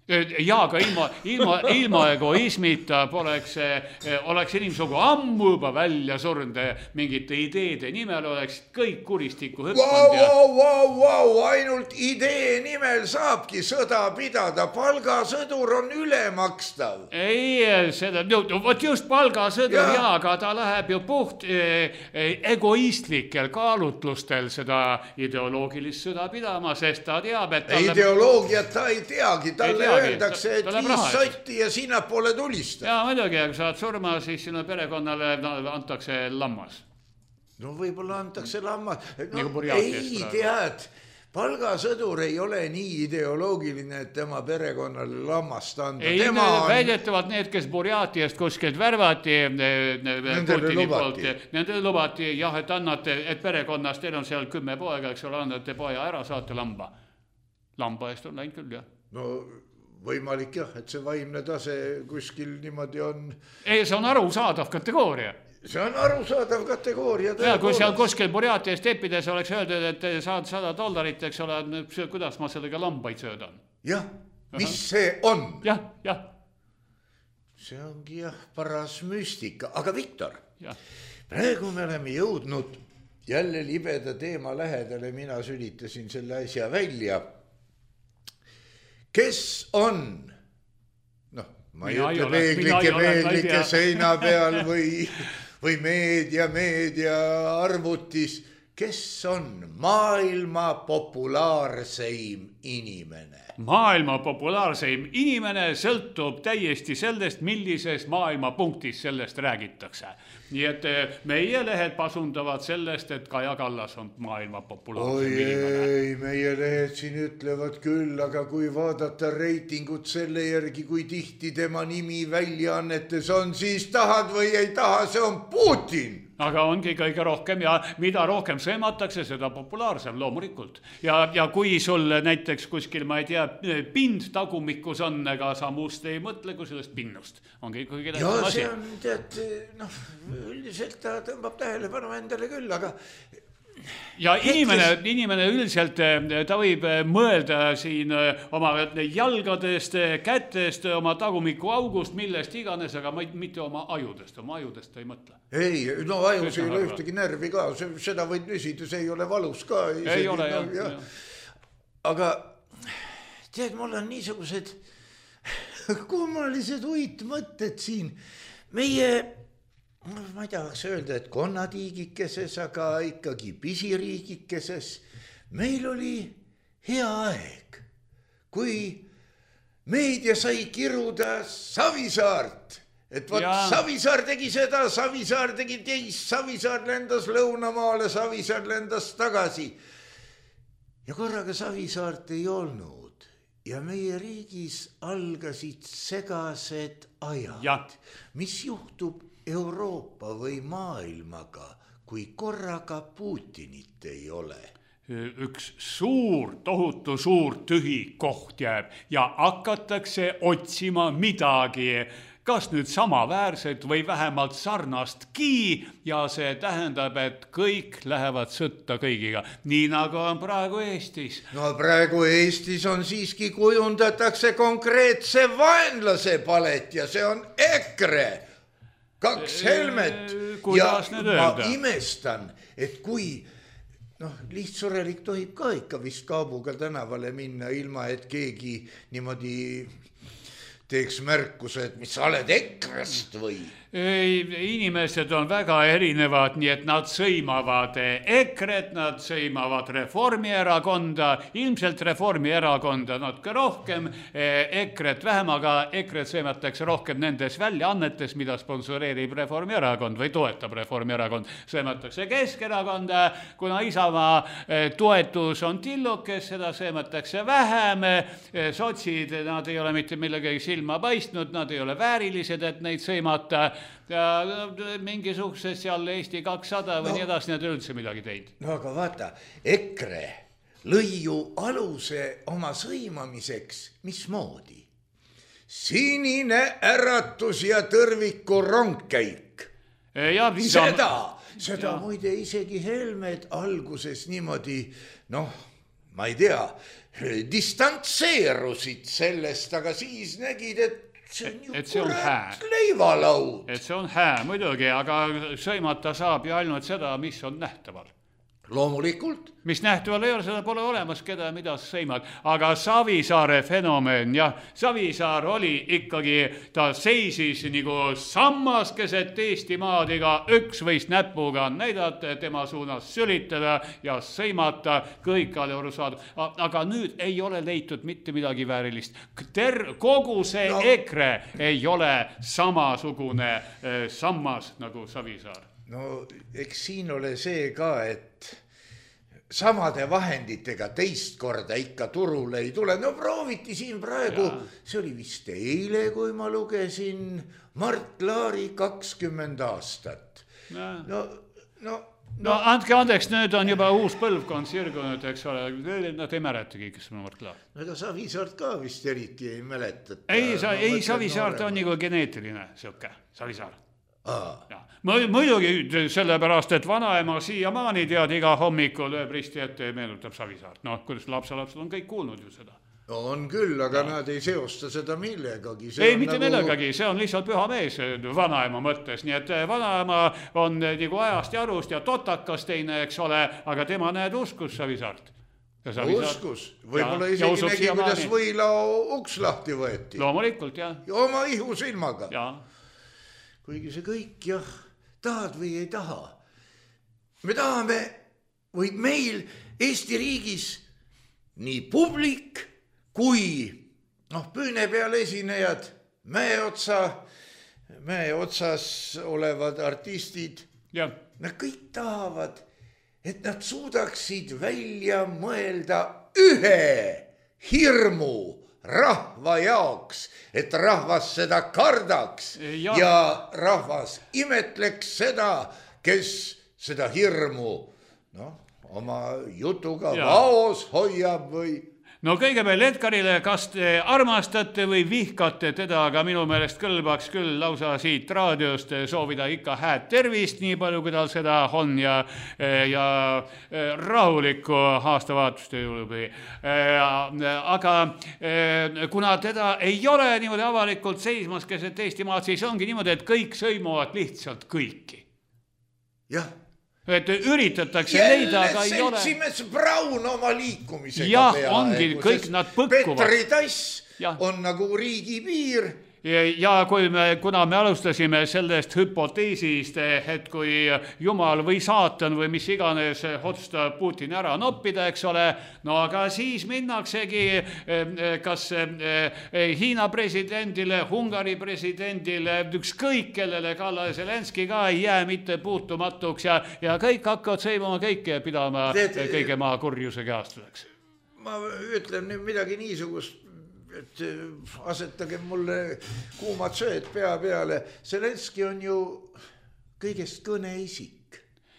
Speaker 4: ja aga ilma, ilma, ilma egoismita poleks, oleks inimsugu ammu juba välja surnud, mingite ideede nimel oleks kõik kuristikku hüppanud.
Speaker 3: Vau,
Speaker 4: ja...
Speaker 3: vau, vau, vau, ainult idee nimel saabki sõda pidada, palgasõdur on ülemakstav.
Speaker 4: Ei, seda, vot just palgasõdur ja, aga ta läheb ju puht egoistlikel kaalutlustel seda ideoloogilist sõda pidama, sest ta teab, et talle...
Speaker 3: ideoloogiat ta ei teagi, talle öeldakse, et viis sotti ja sinna poole tulista.
Speaker 4: Ja muidugi, kui saad surma, siis sinu perekonnale antakse lammas.
Speaker 3: No võib-olla antakse lammas. No,
Speaker 4: nagu
Speaker 3: ei tead, palgasõdur ei ole nii ideoloogiline, et tema perekonnale lammast anda.
Speaker 4: Ei,
Speaker 3: tema on...
Speaker 4: väidetavalt need, kes Burjatiast kuskilt värvati, Putini poolt, nendele lubati, jah, et annate, et perekonnast, teil on seal kümme poega, eks ole, annate poja ära, saate lamba. Lamba eest on läinud küll, jah.
Speaker 3: No võimalik jah, et see vaimne tase kuskil niimoodi on.
Speaker 4: Ei, see on arusaadav kategooria.
Speaker 3: See on arusaadav kategooria.
Speaker 4: Ja, kui seal kuskil Burjatias teppides oleks öeldud, et saad sada dollarit, eks ole, kuidas ma sellega lambaid söödan.
Speaker 3: Jah, mis see on?
Speaker 4: Jah, jah.
Speaker 3: See ongi jah, paras müstika. Aga Viktor,
Speaker 4: ja.
Speaker 3: Praegu me oleme jõudnud jälle libeda teema lähedale, mina sülitasin selle asja välja. Kes on, noh, ma ei ütle peeglike, peeglike seina peal või, või meedia, meedia arvutis, kes on maailma populaarseim inimene?
Speaker 4: Maailma populaarseim inimene sõltub täiesti sellest, millises maailma punktis sellest räägitakse. Nii et meie lehed pasundavad sellest, et Kaja Kallas on maailma populaarsem
Speaker 3: Oi,
Speaker 4: inimene.
Speaker 3: Ei, meie lehed siin ütlevad küll, aga kui vaadata reitingut selle järgi, kui tihti tema nimi väljaannetes on, siis tahad või ei taha, see on Putin.
Speaker 4: Aga ongi kõige rohkem ja mida rohkem sõimatakse, seda populaarsem loomulikult. Ja, ja kui sul näiteks kuskil, ma ei tea, pind tagumikus on, ega sa muust ei mõtle kui sellest pinnust. Ongi kõige tähtsam asi.
Speaker 3: Ja see on, tead, noh, üldiselt ta tõmbab tähelepanu endale küll, aga...
Speaker 4: Ja inimene, inimene üldiselt, ta võib mõelda siin oma jalgadest, kätest, oma tagumiku august, millest iganes, aga mitte oma ajudest, oma ajudest ta ei mõtle.
Speaker 3: Ei, no ajus ei ole ühtegi närvi ka, seda võid nüsida, see ei ole valus ka.
Speaker 4: Ei, ei ole, jah, no, jah.
Speaker 3: Aga tead, mul on niisugused kummalised uitmõtted siin. Meie... ma ei tahaks öelda, et konnatiigikeses, aga ikkagi pisiriigikeses meil oli hea aeg, kui meedia sai kiruda Savisaart, et võt Savisaar tegi seda, Savisaar tegi teist, Savisaar lendas Lõunamaale, Savisaar lendas tagasi. Ja korraga Savisaart ei olnud ja meie riigis algasid segased ajad, mis juhtub Euroopa või maailmaga, kui korraga Putinit ei ole.
Speaker 4: Üks suur, tohutu suur tühi koht jääb ja hakatakse otsima midagi, kas nüüd samaväärset või vähemalt sarnastki ja see tähendab, et kõik lähevad sõtta kõigiga, nii nagu on praegu Eestis.
Speaker 3: No praegu Eestis on siiski kujundatakse konkreetse vaenlase palet ja see on EKRE. Kaks Helmet ja ma imestan, et kui, noh, lihtsurelik tohib ka ikka vist Kaabuga tänavale minna, ilma et keegi niimoodi teeks märkuse, et mis sa oled EKRE-st või?
Speaker 4: Inimesed on väga erinevad, nii et nad sõimavad EKRE-t, nad sõimavad Reformierakonda, ilmselt Reformierakonda natuke rohkem, EKRE-t vähem, aga EKRE-t sõimatakse rohkem nendes väljaannetes, mida sponsoreerib Reformierakond või toetab Reformierakond. Sõimatakse Keskerakonda, kuna Isamaa toetus on tillukes, seda sõimatakse vähem, sotsid, nad ei ole mitte millegagi silma paistnud, nad ei ole väärilised, et neid sõimata. Ja mingisugused seal Eesti kakssada või no, nii edasi, need üldse midagi teid.
Speaker 3: No aga vaata, EKRE lõi ju aluse oma sõimamiseks, mismoodi? Sinine äratus ja tõrviku rongkäik.
Speaker 4: Ja,
Speaker 3: seda, seda ja. Muide isegi Helmed alguses niimoodi, noh, ma ei tea, distantseerusid sellest, aga siis nägid, et see on ju
Speaker 4: et see on
Speaker 3: kurat leivalaud.
Speaker 4: Et see on hää, muidugi, aga sõimata saab ju ainult seda, mis on nähtaval.
Speaker 3: Loomulikult.
Speaker 4: Mis nähtaval ei ole, seda pole olemas, keda mida sõimad. Aga Savisaare fenomen, jah, Savisaar oli ikkagi, ta seisis nagu sammas keset Eestimaad, iga üks võis näpuga näidata, tema suunas sülitada ja sõimata, kõik oli aru saada. Aga nüüd ei ole leitud mitte midagi väärilist. Ter- kogu see no. EKRE ei ole samasugune eh, sammas nagu Savisaar.
Speaker 3: No eks siin ole see ka, et samade vahenditega teist korda ikka turule ei tule. No prooviti siin praegu, ja. See oli vist eile, kui ma lugesin Mart Laari kakskümmend aastat. Ja. No, no, no.
Speaker 4: no andke andeks, nüüd on juba uus põlvkond sirgunud, eks ole. Nad ei mäletagi, kes on Mart Laar.
Speaker 3: No ega Savisaart ka vist eriti ei mäletata.
Speaker 4: Ei, sa,
Speaker 3: no,
Speaker 4: ei Savisaart on nagu geneetiline siuke, Savisaar.
Speaker 3: Ja.
Speaker 4: Muidugi sellepärast, et vanaema siiamaani tead iga hommikul lööb risti ette ja meenutab Savisaart. No, kuidas lapselapsed on kõik kuulnud ju seda.
Speaker 3: No, on küll, aga ja. Nad ei seosta seda millegagi. See
Speaker 4: ei, mitte nagu... millegagi, see on lihtsalt püha mees vanaema mõttes. Nii et vanaema on nagu ajast ja arust ja totakas teine, eks ole, aga tema näed uskus Savisaart.
Speaker 3: Uskus, võib-olla ja, isegi nägi, kuidas võilao uks lahti võeti.
Speaker 4: Loomulikult, jah.
Speaker 3: Ja oma ihu silmaga.
Speaker 4: Ja.
Speaker 3: Kuigi see kõik, jah, tahad või ei taha. Me tahame, või meil Eesti riigis nii publik kui noh, püüne peal esinejad, mäeotsa, mäeotsas olevad artistid,
Speaker 4: ja.
Speaker 3: Nad kõik tahavad, et nad suudaksid välja mõelda ühe hirmu rahva jaoks, et rahvas seda kardaks ja, ja rahvas imetleks seda, kes seda hirmu no, oma jutuga ja. Vaos hoiab või...
Speaker 4: No kõigepealt Edgarile, kas te armastate või vihkate teda, aga minu meelest kõlbaks küll lausa siit raadiost soovida ikka hääd tervist, nii palju kui tal seda on ja, ja rahulikku aastavaatuste juurde. Aga kuna teda ei ole niimoodi avalikult seismas keset Eestimaad, siis ongi niimoodi, et kõik sõimuvad lihtsalt kõiki.
Speaker 3: Jah.
Speaker 4: Et üritatakse leida, aga ei ole.
Speaker 3: Jälle seltsimees Braun oma liikumisega
Speaker 4: jah,
Speaker 3: pea.
Speaker 4: Jah, ongi, kõik nad põkkuvad.
Speaker 3: Petri Tass ja. On nagu riigipiir.
Speaker 4: Ja, ja kui me, kuna me alustasime sellest hüpoteesist, et kui Jumal või saatan või mis iganes otsustab Putini ära noppida, eks ole, no aga siis minnaksegi kas Hiina presidendile, Ungari presidendile, ükskõik kellele Kalle Zelenski ka ei jää mitte puutumatuks ja, ja kõik hakkavad sõimama kõike ja pidama Teed, kõige maa kurjuse käastuseks.
Speaker 3: Ma ütlen nüüd midagi niisugust, et asetage mulle kuumad sööd pea peale. Zelenski on ju kõigest kõneisik.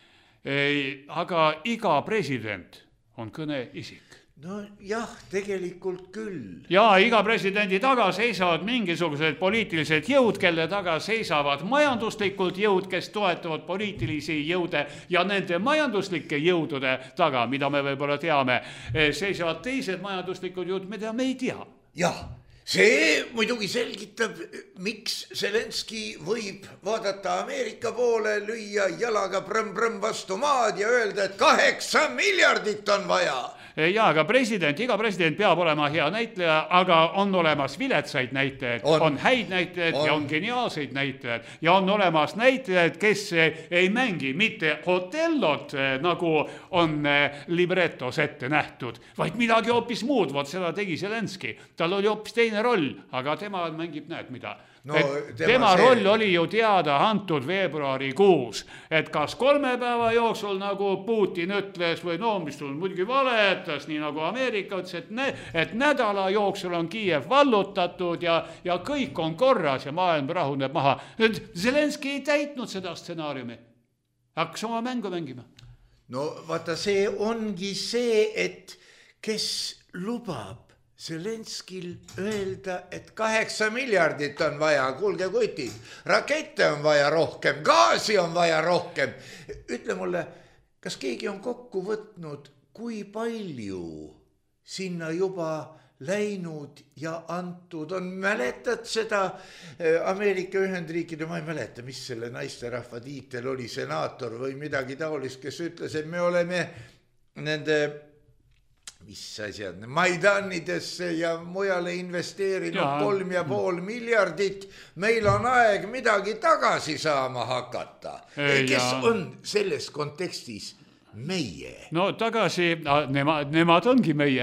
Speaker 4: Ei, aga iga president on kõneisik.
Speaker 3: No jah, tegelikult küll.
Speaker 4: Ja iga presidendi taga seisavad mingisugused poliitilised jõud, kelle taga seisavad majanduslikult jõud, kes toetavad poliitilisi jõude ja nende majanduslike jõudude taga, mida me võib-olla teame, seisavad teised majanduslikud jõud, mida me ei tea.
Speaker 3: Jah, see muidugi selgitab, miks Zelenski võib vaadata Ameerika poole, lüüa jalaga prõmm-prõmm vastu maad ja öelda, et kaheksa miljardit on vaja.
Speaker 4: Ja, aga president, iga president peab olema hea näitleja, aga on olemas viletsaid näitlejaid, on, on häid näitlejaid on. Ja on geniaalseid näitlejaid ja on olemas näitlejaid, kes ei mängi mitte Otellot, nagu on libretos ette nähtud, vaid midagi hoopis muud, vot seda tegi Zelenski. Tal oli hoopis teine roll, aga tema mängib, näed mida. No, tema tema see... roll oli ju teada antud veebruari kuus, et kas kolme päeva jooksul nagu Putin ütles või no, mis sul muidugi valetas, nii nagu Ameerika ütles, et, nä- et nädala jooksul on Kiiev vallutatud ja, ja kõik on korras ja maailm rahuneb maha. Zelenski ei täitnud seda stsenaariumi. Hakkas oma mängu mängima.
Speaker 3: No vaata, see ongi see, et kes lubab Zelenskil öelda, et kaheksa miljardit on vaja, kuulge kutid, rakette on vaja rohkem, gaasi on vaja rohkem. Ütle mulle, kas keegi on kokku võtnud, kui palju sinna juba läinud ja antud on. Mäletad seda Ameerika Ühendriikide, ma ei mäleta, mis selle naisterahva tiitel oli, senaator või midagi taolist, kes ütles, et me oleme nende, mis asjad, Maidanidesse ja mujale investeerinud ja. kolm ja pool miljardit. Meil on aeg midagi tagasi saama hakata. Kes ja. on selles kontekstis meie?
Speaker 4: No tagasi, nemad, nemad ongi meie.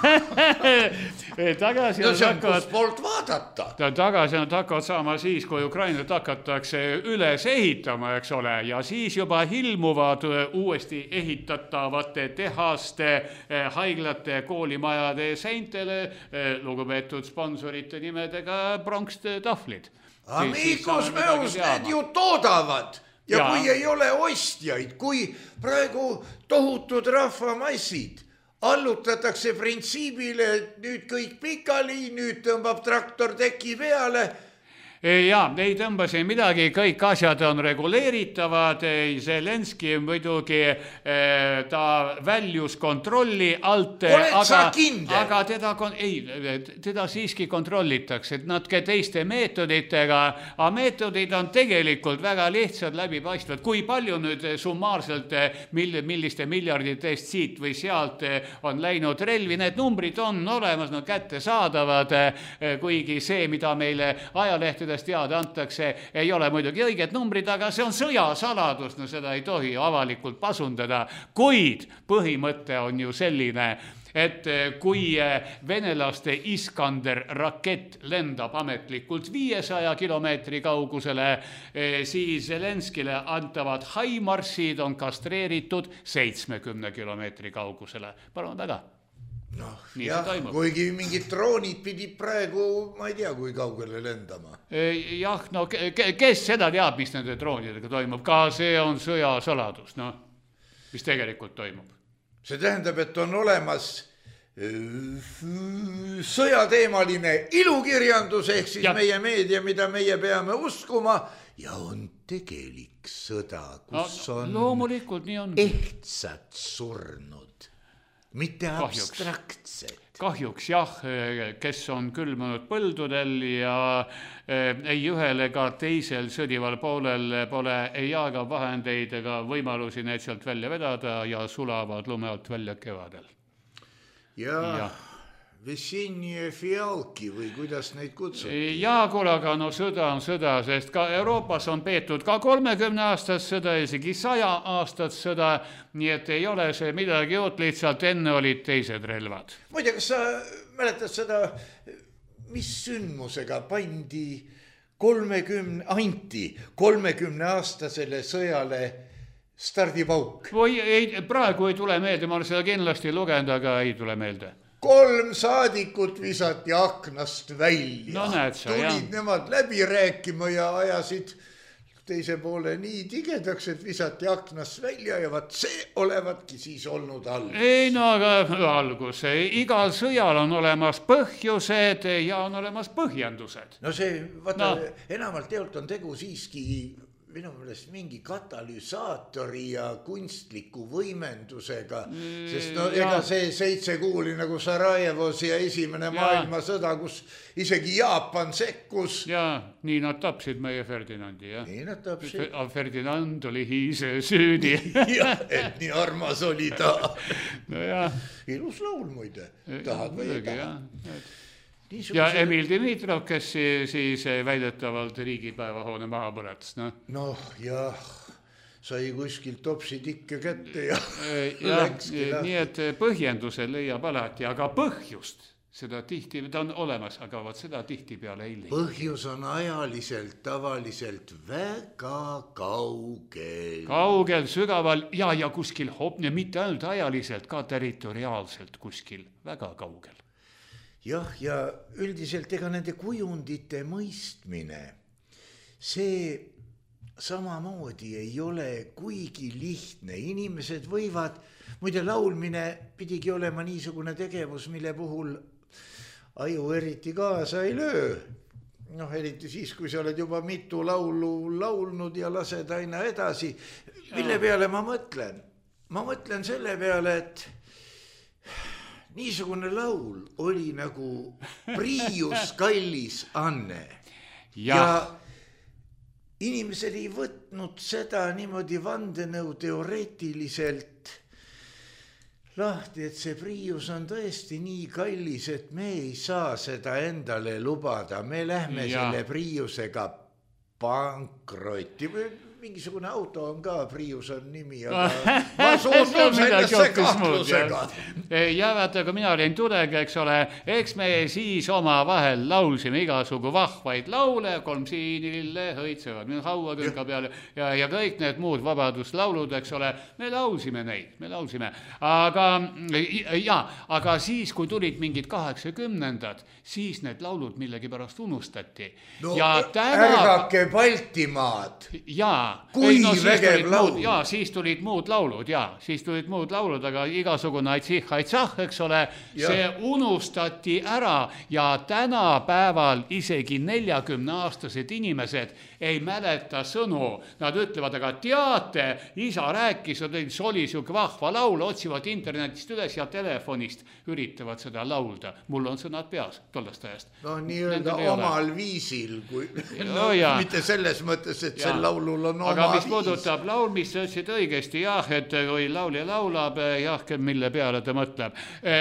Speaker 4: tagasi
Speaker 3: no see on hakkavad, kus poolt vaadata.
Speaker 4: Tagasi nad hakkavad saama siis, kui Ukrainat hakatakse üles ehitama, eks ole, ja siis juba ilmuvad uuesti ehitatavate tehaste, haiglate, koolimajade seintele lugupeetud sponsorite nimedega pronkstahvlid.
Speaker 3: Amigos meus, need ju toodavad. Ja, ja kui ei ole ostjaid, kui praegu tohutud rahvamassid allutatakse printsiibile, et nüüd kõik pikali, nüüd tõmbab traktor teki peale.
Speaker 4: Ja, ei tõmba siin midagi, kõik asjad on reguleeritavad, Zelenski muidugi ta väljus kontrolli alt, aga, aga teda, ei, teda siiski kontrollitakse, et natuke teiste meetoditega, aga meetodid on tegelikult väga lihtsad, läbipaistvad, kui palju nüüd summaarselt, mill, milliste miljardite eest siit või sealt on läinud relvi, need numbrid on olemas, no kätte saadavad, kuigi see, mida meile ajalehtede teada antakse, ei ole muidugi õiged numbrid, aga see on sõjasaladus, no seda ei tohi avalikult pasundada, kuid põhimõte on ju selline, et kui venelaste Iskander rakett lendab ametlikult viiesaja kilomeetri kaugusele, siis Zelenskile antavad haimarsid on kastreeritud seitsmekümne kilomeetri kaugusele. Palun väga.
Speaker 3: Noh, jah, kuigi mingid droonid pidid praegu, ma ei tea, kui kaugele lendama.
Speaker 4: Jah, no kes seda teab, mis nende droonidega toimub? Ka see on sõjasaladus, no, mis tegelikult toimub.
Speaker 3: See tähendab, et on olemas sõjateemaline ilukirjandus, ehk siis ja. meie meedia, mida meie peame uskuma, ja on tegelik sõda, kus no, on
Speaker 4: loomulikult nii on.
Speaker 3: Ehtsad surnud. Mitte abstraktsed.
Speaker 4: Kahjuks jah, kes on külmunud põldudel ja ei ühel ega teisel sõdival poolel pole ei aega vahendeid ega võimalusi need sealt välja vedada ja sulavad lume alt välja kevadel.
Speaker 3: Ja, ja. Vesinje fialki või kuidas neid kutsuti?
Speaker 4: Jaa, kuule, aga no sõda on sõda, sest ka Euroopas on peetud ka kolmekümne aastat sõda, isegi saja aastat sõda, nii et ei ole see midagi uut, lihtsalt enne olid teised relvad.
Speaker 3: Muide, kas sa mäletad seda, mis sündmusega pandi kolmekümne, anti kolmekümne aastasele sõjale stardipauk?
Speaker 4: Või ei, praegu ei tule meelde, ma olen seda kindlasti lugenud, aga ei tule meelde.
Speaker 3: Kolm saadikut visati aknast välja.
Speaker 4: No näed sa,
Speaker 3: tulid
Speaker 4: jah.
Speaker 3: Nemad läbi rääkima ja ajasid teise poole nii tigedaks, et visati aknast välja ja vaat see olevatki siis olnud algus.
Speaker 4: Ei no aga algus. Igal sõjal on olemas põhjused ja on olemas põhjendused.
Speaker 3: No see, vaata, no. enamalt teolt on tegu siiski minu meelest mingi katalüsaatori ja kunstliku võimendusega, sest no ja. ega see seitse kuuli nagu Sarajevos ja esimene ja. maailmasõda, kus isegi Jaapan sekkus.
Speaker 4: Ja, nii nad tapsid meie Ferdinandi, jah.
Speaker 3: Nii nad tapsid.
Speaker 4: Ferdinand oli hiise süüdi.
Speaker 3: jah, et nii armas oli ta.
Speaker 4: no jah.
Speaker 3: Ilus laul muide. Tahad või ei taha.
Speaker 4: Ja Emil Dimitrov, kes siis väidetavalt riigipäevahoone maha põletas, no.
Speaker 3: Noh, jah, sai kuskilt topsid ikka kätte ja,
Speaker 4: ja nii et põhjenduse leiab alati, aga põhjust seda tihti, ta on olemas, aga vaat seda tihti peale ei leia.
Speaker 3: Põhjus on ajaliselt tavaliselt väga kaugel.
Speaker 4: Kaugel, sügaval ja, ja kuskil hopne, mitte ainult ajaliselt, ka territoriaalselt kuskil väga kaugel.
Speaker 3: Jah, ja üldiselt ega nende kujundite mõistmine, see samamoodi ei ole kuigi lihtne. Inimesed võivad, muide laulmine pidigi olema niisugune tegevus, mille puhul aju eriti kaasa ei löö. Noh, eriti siis, kui sa oled juba mitu laulu laulnud ja lased aina edasi. Mille peale ma mõtlen? Ma mõtlen selle peale, et niisugune laul oli nagu Priius kallis Anne. Ja, ja inimesed ei võtnud seda niimoodi vandenõu teoreetiliselt lahti, et see Priius on tõesti nii kallis, et me ei saa seda endale lubada. Me lähme ja. selle Priiusega pankrotti. Mingisugune auto on ka, Priius on nimi, aga ma suhtun sellesse kahtlusega.
Speaker 4: Ja vaata, kui mina olin tudeng, eks ole, eks me siis oma vahel laulsime igasugu vahvaid laule, kolmsiinille hõitsevad minu haua külka peale ja, ja kõik need muud vabaduslaulud, eks ole, me laulsime neid, me laulsime. Aga, ja, aga siis, kui tulid mingid kaheksakümnendad, siis need laulud millegi pärast unustati.
Speaker 3: No
Speaker 4: ja täna...
Speaker 3: ärgake Baltimaad.
Speaker 4: Jaa.
Speaker 3: Kui
Speaker 4: ei, no,
Speaker 3: vägev laul.
Speaker 4: Jaa, siis tulid muud laulud, jaa, siis tulid muud laulud, aga igasugune aitsih, aitsah, eks ole, ja. see unustati ära ja tänapäeval isegi neljakümne-aastased inimesed ei mäleta sõnu. Nad ütlevad, aga teate, isa rääkis, see oli siuke vahva laul, otsivad internetist üles ja telefonist üritavad seda laulda. Mul on sõnad peas tollest ajast.
Speaker 3: No nii-öelda omal viisil, kui, no,
Speaker 4: no,
Speaker 3: mitte selles mõttes, et ja. sel laulul on oma
Speaker 4: aga mis
Speaker 3: viis.
Speaker 4: puudutab laulmist, sa ütlesid õigesti, jah, et kui laulja laulab, jah, mille peale ta mõtleb.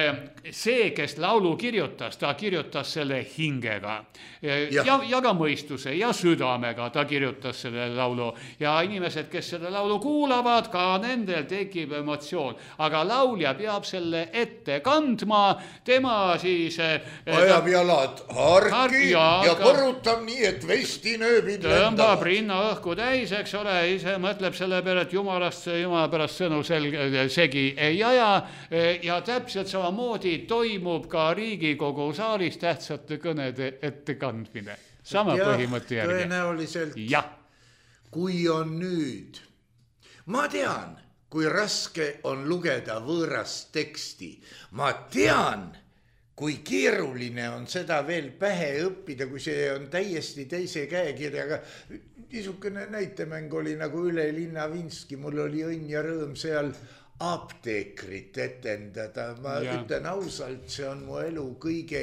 Speaker 4: See, kes laulu kirjutas, ta kirjutas selle hingega ja, ja, ja ka mõistuse ja südamega ta kirjutas selle laulu ja inimesed, kes selle laulu kuulavad, ka nendel tekib emotsioon, aga laulja peab selle ette kandma, tema siis
Speaker 3: ajab jalad harki ja, ja põrutab nii, et vesti nööbid lendavad.
Speaker 4: Tõmbab rinna õhku täis, eks ole, ise mõtleb selle peale, et jumalast, jumala pärast sõnu selge, segi ei aja ja täpselt samamoodi toimub ka Riigikogu saalis tähtsate kõnede ettekandmine. Sama ja, põhimõtte järgi.
Speaker 3: Tõenäoliselt,
Speaker 4: ja. kui
Speaker 3: on nüüd. Ma tean, kui raske on lugeda võõrast teksti. Ma tean, kui keeruline on seda veel pähe õppida, kui see on täiesti teise käekirjaga. Niisugune näitemäng oli nagu üle linna Vinski. Mul oli õnn ja rõõm seal apteekrit etendada. Ma ja. ütlen ausalt, see on mu elu kõige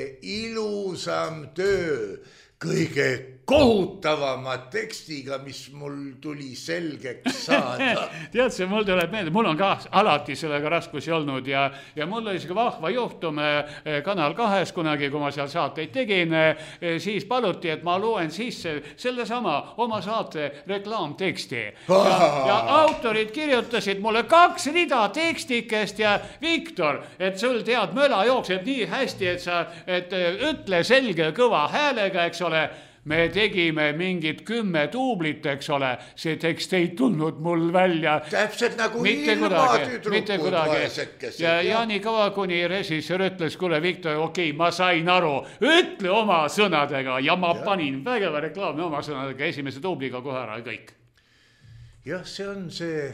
Speaker 3: ilusam töö, kõige kohutavama tekstiga, mis mul tuli selgeks saada.
Speaker 4: Tead, see mul tuleb meelde, mul on ka alati sellega raskusi olnud ja, ja mul oli see vahva juhtum Kanal kahes kunagi, kui ma seal saateid tegin, siis paluti, et ma loen sisse selle sama oma saate reklaamteksti. Ja, ja autorid kirjutasid mulle kaks rida tekstikest ja Viktor, et sul tead, möla jookseb nii hästi, et sa et ütle selge kõva häälega, eks ole, me tegime mingid kümme duublit, eks ole, see tekst ei tulnud mul välja.
Speaker 3: Täpselt nagu
Speaker 4: mitte
Speaker 3: ilma
Speaker 4: tüdrukud vaesekesed. Ja, ja nii kaua, kuni režissöör ütles, kuule Viktor, okei, okay, ma sain aru, ütle oma sõnadega ja ma ja. panin vägeva reklaami oma sõnadega esimese duubliga kohe ära ja kõik.
Speaker 3: Jah, see on see,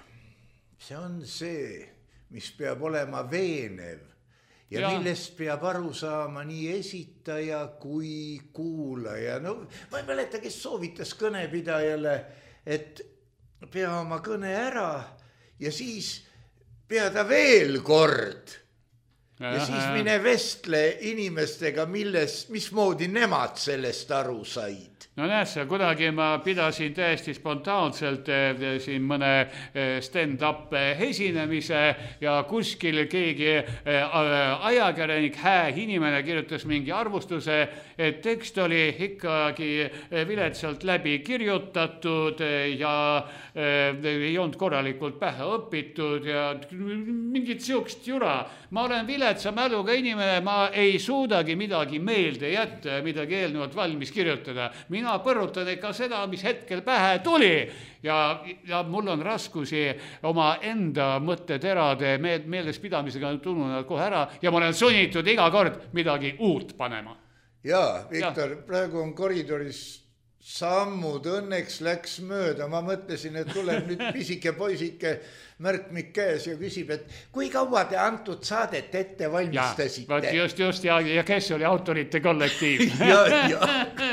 Speaker 3: see on see, mis peab olema veenev. Ja, ja millest peab aru saama nii esitaja kui kuulaja. No, ma ei mäleta, kes soovitas kõnepidajale, et pea oma kõne ära ja siis pea ta veel kord. Ja, ja siis mine vestle inimestega, milles, mismoodi nemad sellest aru said.
Speaker 4: No näed sa, kuidagi ma pidasin täiesti spontaanselt eh, siin mõne eh, stand-up esinemise ja kuskil keegi eh, ajakirjanik, hää inimene kirjutas mingi arvustuse, et tekst oli ikkagi viletsalt läbi kirjutatud ja eh, ei olnud korralikult pähe õpitud ja mingit siukest jura. Ma olen viletsa mäluga inimene, ma ei suudagi midagi meelde jätta ja midagi eelnevalt valmis kirjutada. Mina põrutan ikka seda, mis hetkel pähe tuli ja, ja mul on raskusi oma enda mõtteterade meeles pidamisega tunnunad kohe ära ja ma olen sunnitud iga kord midagi uut panema.
Speaker 3: Jaa, Viktor, ja. praegu on koridoris sammud, õnneks läks mööda. Ma mõtlesin, et tuleb nüüd pisike poisike märkmik käes ja küsib, et kui kaua te antud saadet ette valmistasite?
Speaker 4: Ja, just, just, ja, ja kes oli autorite kollektiiv?
Speaker 3: ja, ja.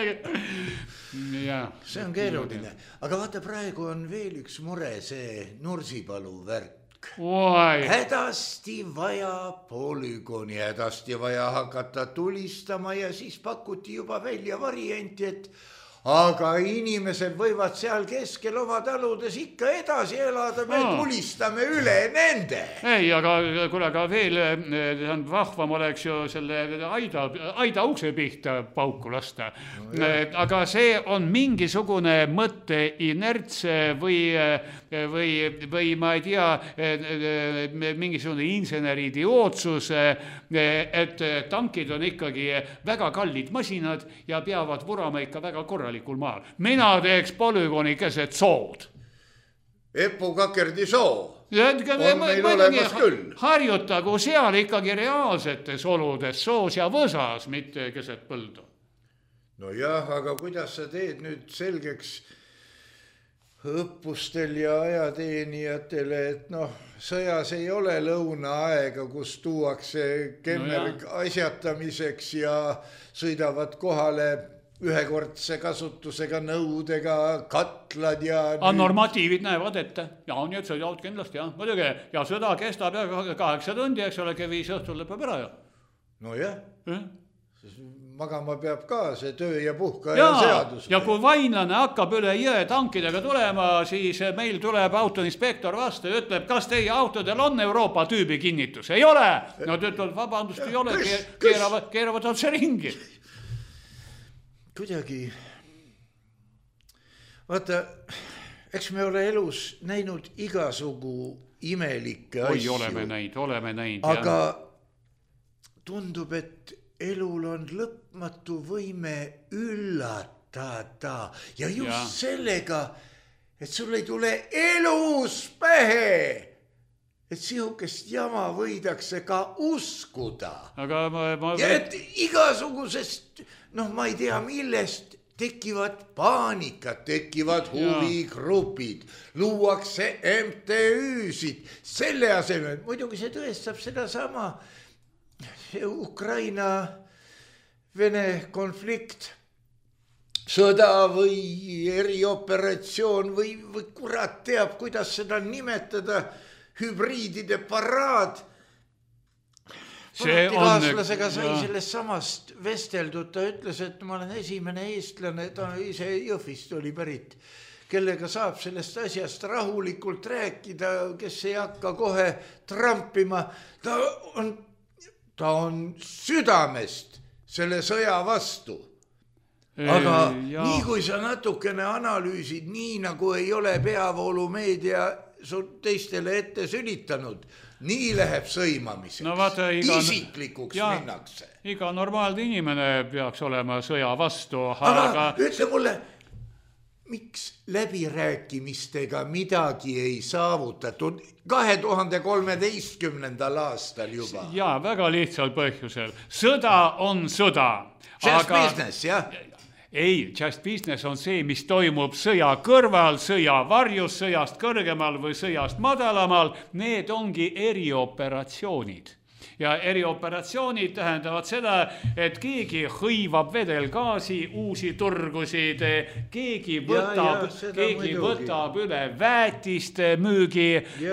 Speaker 4: ja.
Speaker 3: See on keeruline. Aga vaata, praegu on veel üks mure, see Nursipalu värk. hädasti vaja polügooni, hädasti vaja hakata tulistama ja siis pakuti juba välja varianti, et aga inimesed võivad seal keskel oma taludes ikka edasi elada, me no. tulistame üle nende.
Speaker 4: Ei, aga kuule, aga veel vahvam oleks ju selle aida, aida ukse pihta pauku lasta. No, aga see on mingisugune mõtte inerts või, või, või ma ei tea, mingisugune inseneri idiootsus, et tankid on ikkagi väga kallid masinad ja peavad vurama ikka väga korralikul maal. Mina teeks polügooni keset sood.
Speaker 3: Epu Kakerdi soo on meil olemas küll.
Speaker 4: Harjutagu seal ikkagi reaalsetes oludes soos ja võsas, mitte keset põldu.
Speaker 3: No jah, aga kuidas sa teed nüüd selgeks õppustel ja ajateenijatele, et noh, sõjas ei ole lõunaaega, kus tuuakse kemmerg no asjatamiseks ja sõidavad kohale ühekordse kasutusega nõudega katlad ja...
Speaker 4: Nüüd... normatiivid näevad ette. Ja on nii, et sõidavad kindlasti, jah. Muidugi, ja sõda kestab ja kaheksa tundi, eks ole, viis õhtul lõpeb ära ju.
Speaker 3: No jah. Eh? Magama peab ka see töö ja puhka
Speaker 4: ja,
Speaker 3: ja seadus.
Speaker 4: Ja kui vainlane hakkab üle jõe tankidega tulema, siis meil tuleb autoinspektor vastu ja ütleb, kas teie autodel on Euroopa tüübi kinnitus? Ei ole! No ta ütleb, vabandust, ei ole, keeravad, keeravad otse ringi.
Speaker 3: Kuidagi, vaata, eks me ole elus näinud igasugu imelikke
Speaker 4: Oi,
Speaker 3: asju.
Speaker 4: oleme näinud, oleme näinud.
Speaker 3: Aga jah. Tundub, et elul on lõpmatu võime üllatada. Ja just ja. sellega, et sul ei tule elus pähe. Et sihukest jama võidakse ka uskuda.
Speaker 4: Aga ma... ma...
Speaker 3: Ja et igasugusest... noh, ma ei tea, millest tekivad paanikad, tekivad huvigrupid, luuakse M T Üsid, selle asemel, muidugi see tõestab seda sama Ukraina-Vene konflikt, sõda või erioperatsioon või, või kurat teab, kuidas seda nimetada, hübriidide paraad. Kaaslasega sai ja. sellest samast vesteldud, ta ütles, et ma olen esimene eestlane, ta ise Jõhvist oli pärit, kellega saab sellest asjast rahulikult rääkida, kes ei hakka kohe trampima. Ta on, ta on südamest selle sõja vastu. Aga ja. nii kui sa natukene analüüsid, nii nagu ei ole peavoolumeedia teistele ette sülitanud, nii läheb sõimamiseks, no, vaata, iga, isiklikuks ja, minnakse.
Speaker 4: Iga normaalne inimene peaks olema sõja vastu.
Speaker 3: Aga, aga... ütle mulle, miks läbirääkimistega midagi ei saavutatud kahe tuhande kolmeteistkümnendal aastal juba?
Speaker 4: Jaa, väga lihtsal põhjusel. Sõda on sõda.
Speaker 3: Just aga... business, jah?
Speaker 4: Ei, just business on see, mis toimub sõja kõrval, sõja varjus, sõjast kõrgemal või sõjast madalamal. Need ongi erioperatsioonid. Ja erioperatsioonid tähendavad seda, et keegi hõivab vedelgaasi, uusi turgusid, keegi võtab, ja, ja, keegi võtab üle väetiste müügi.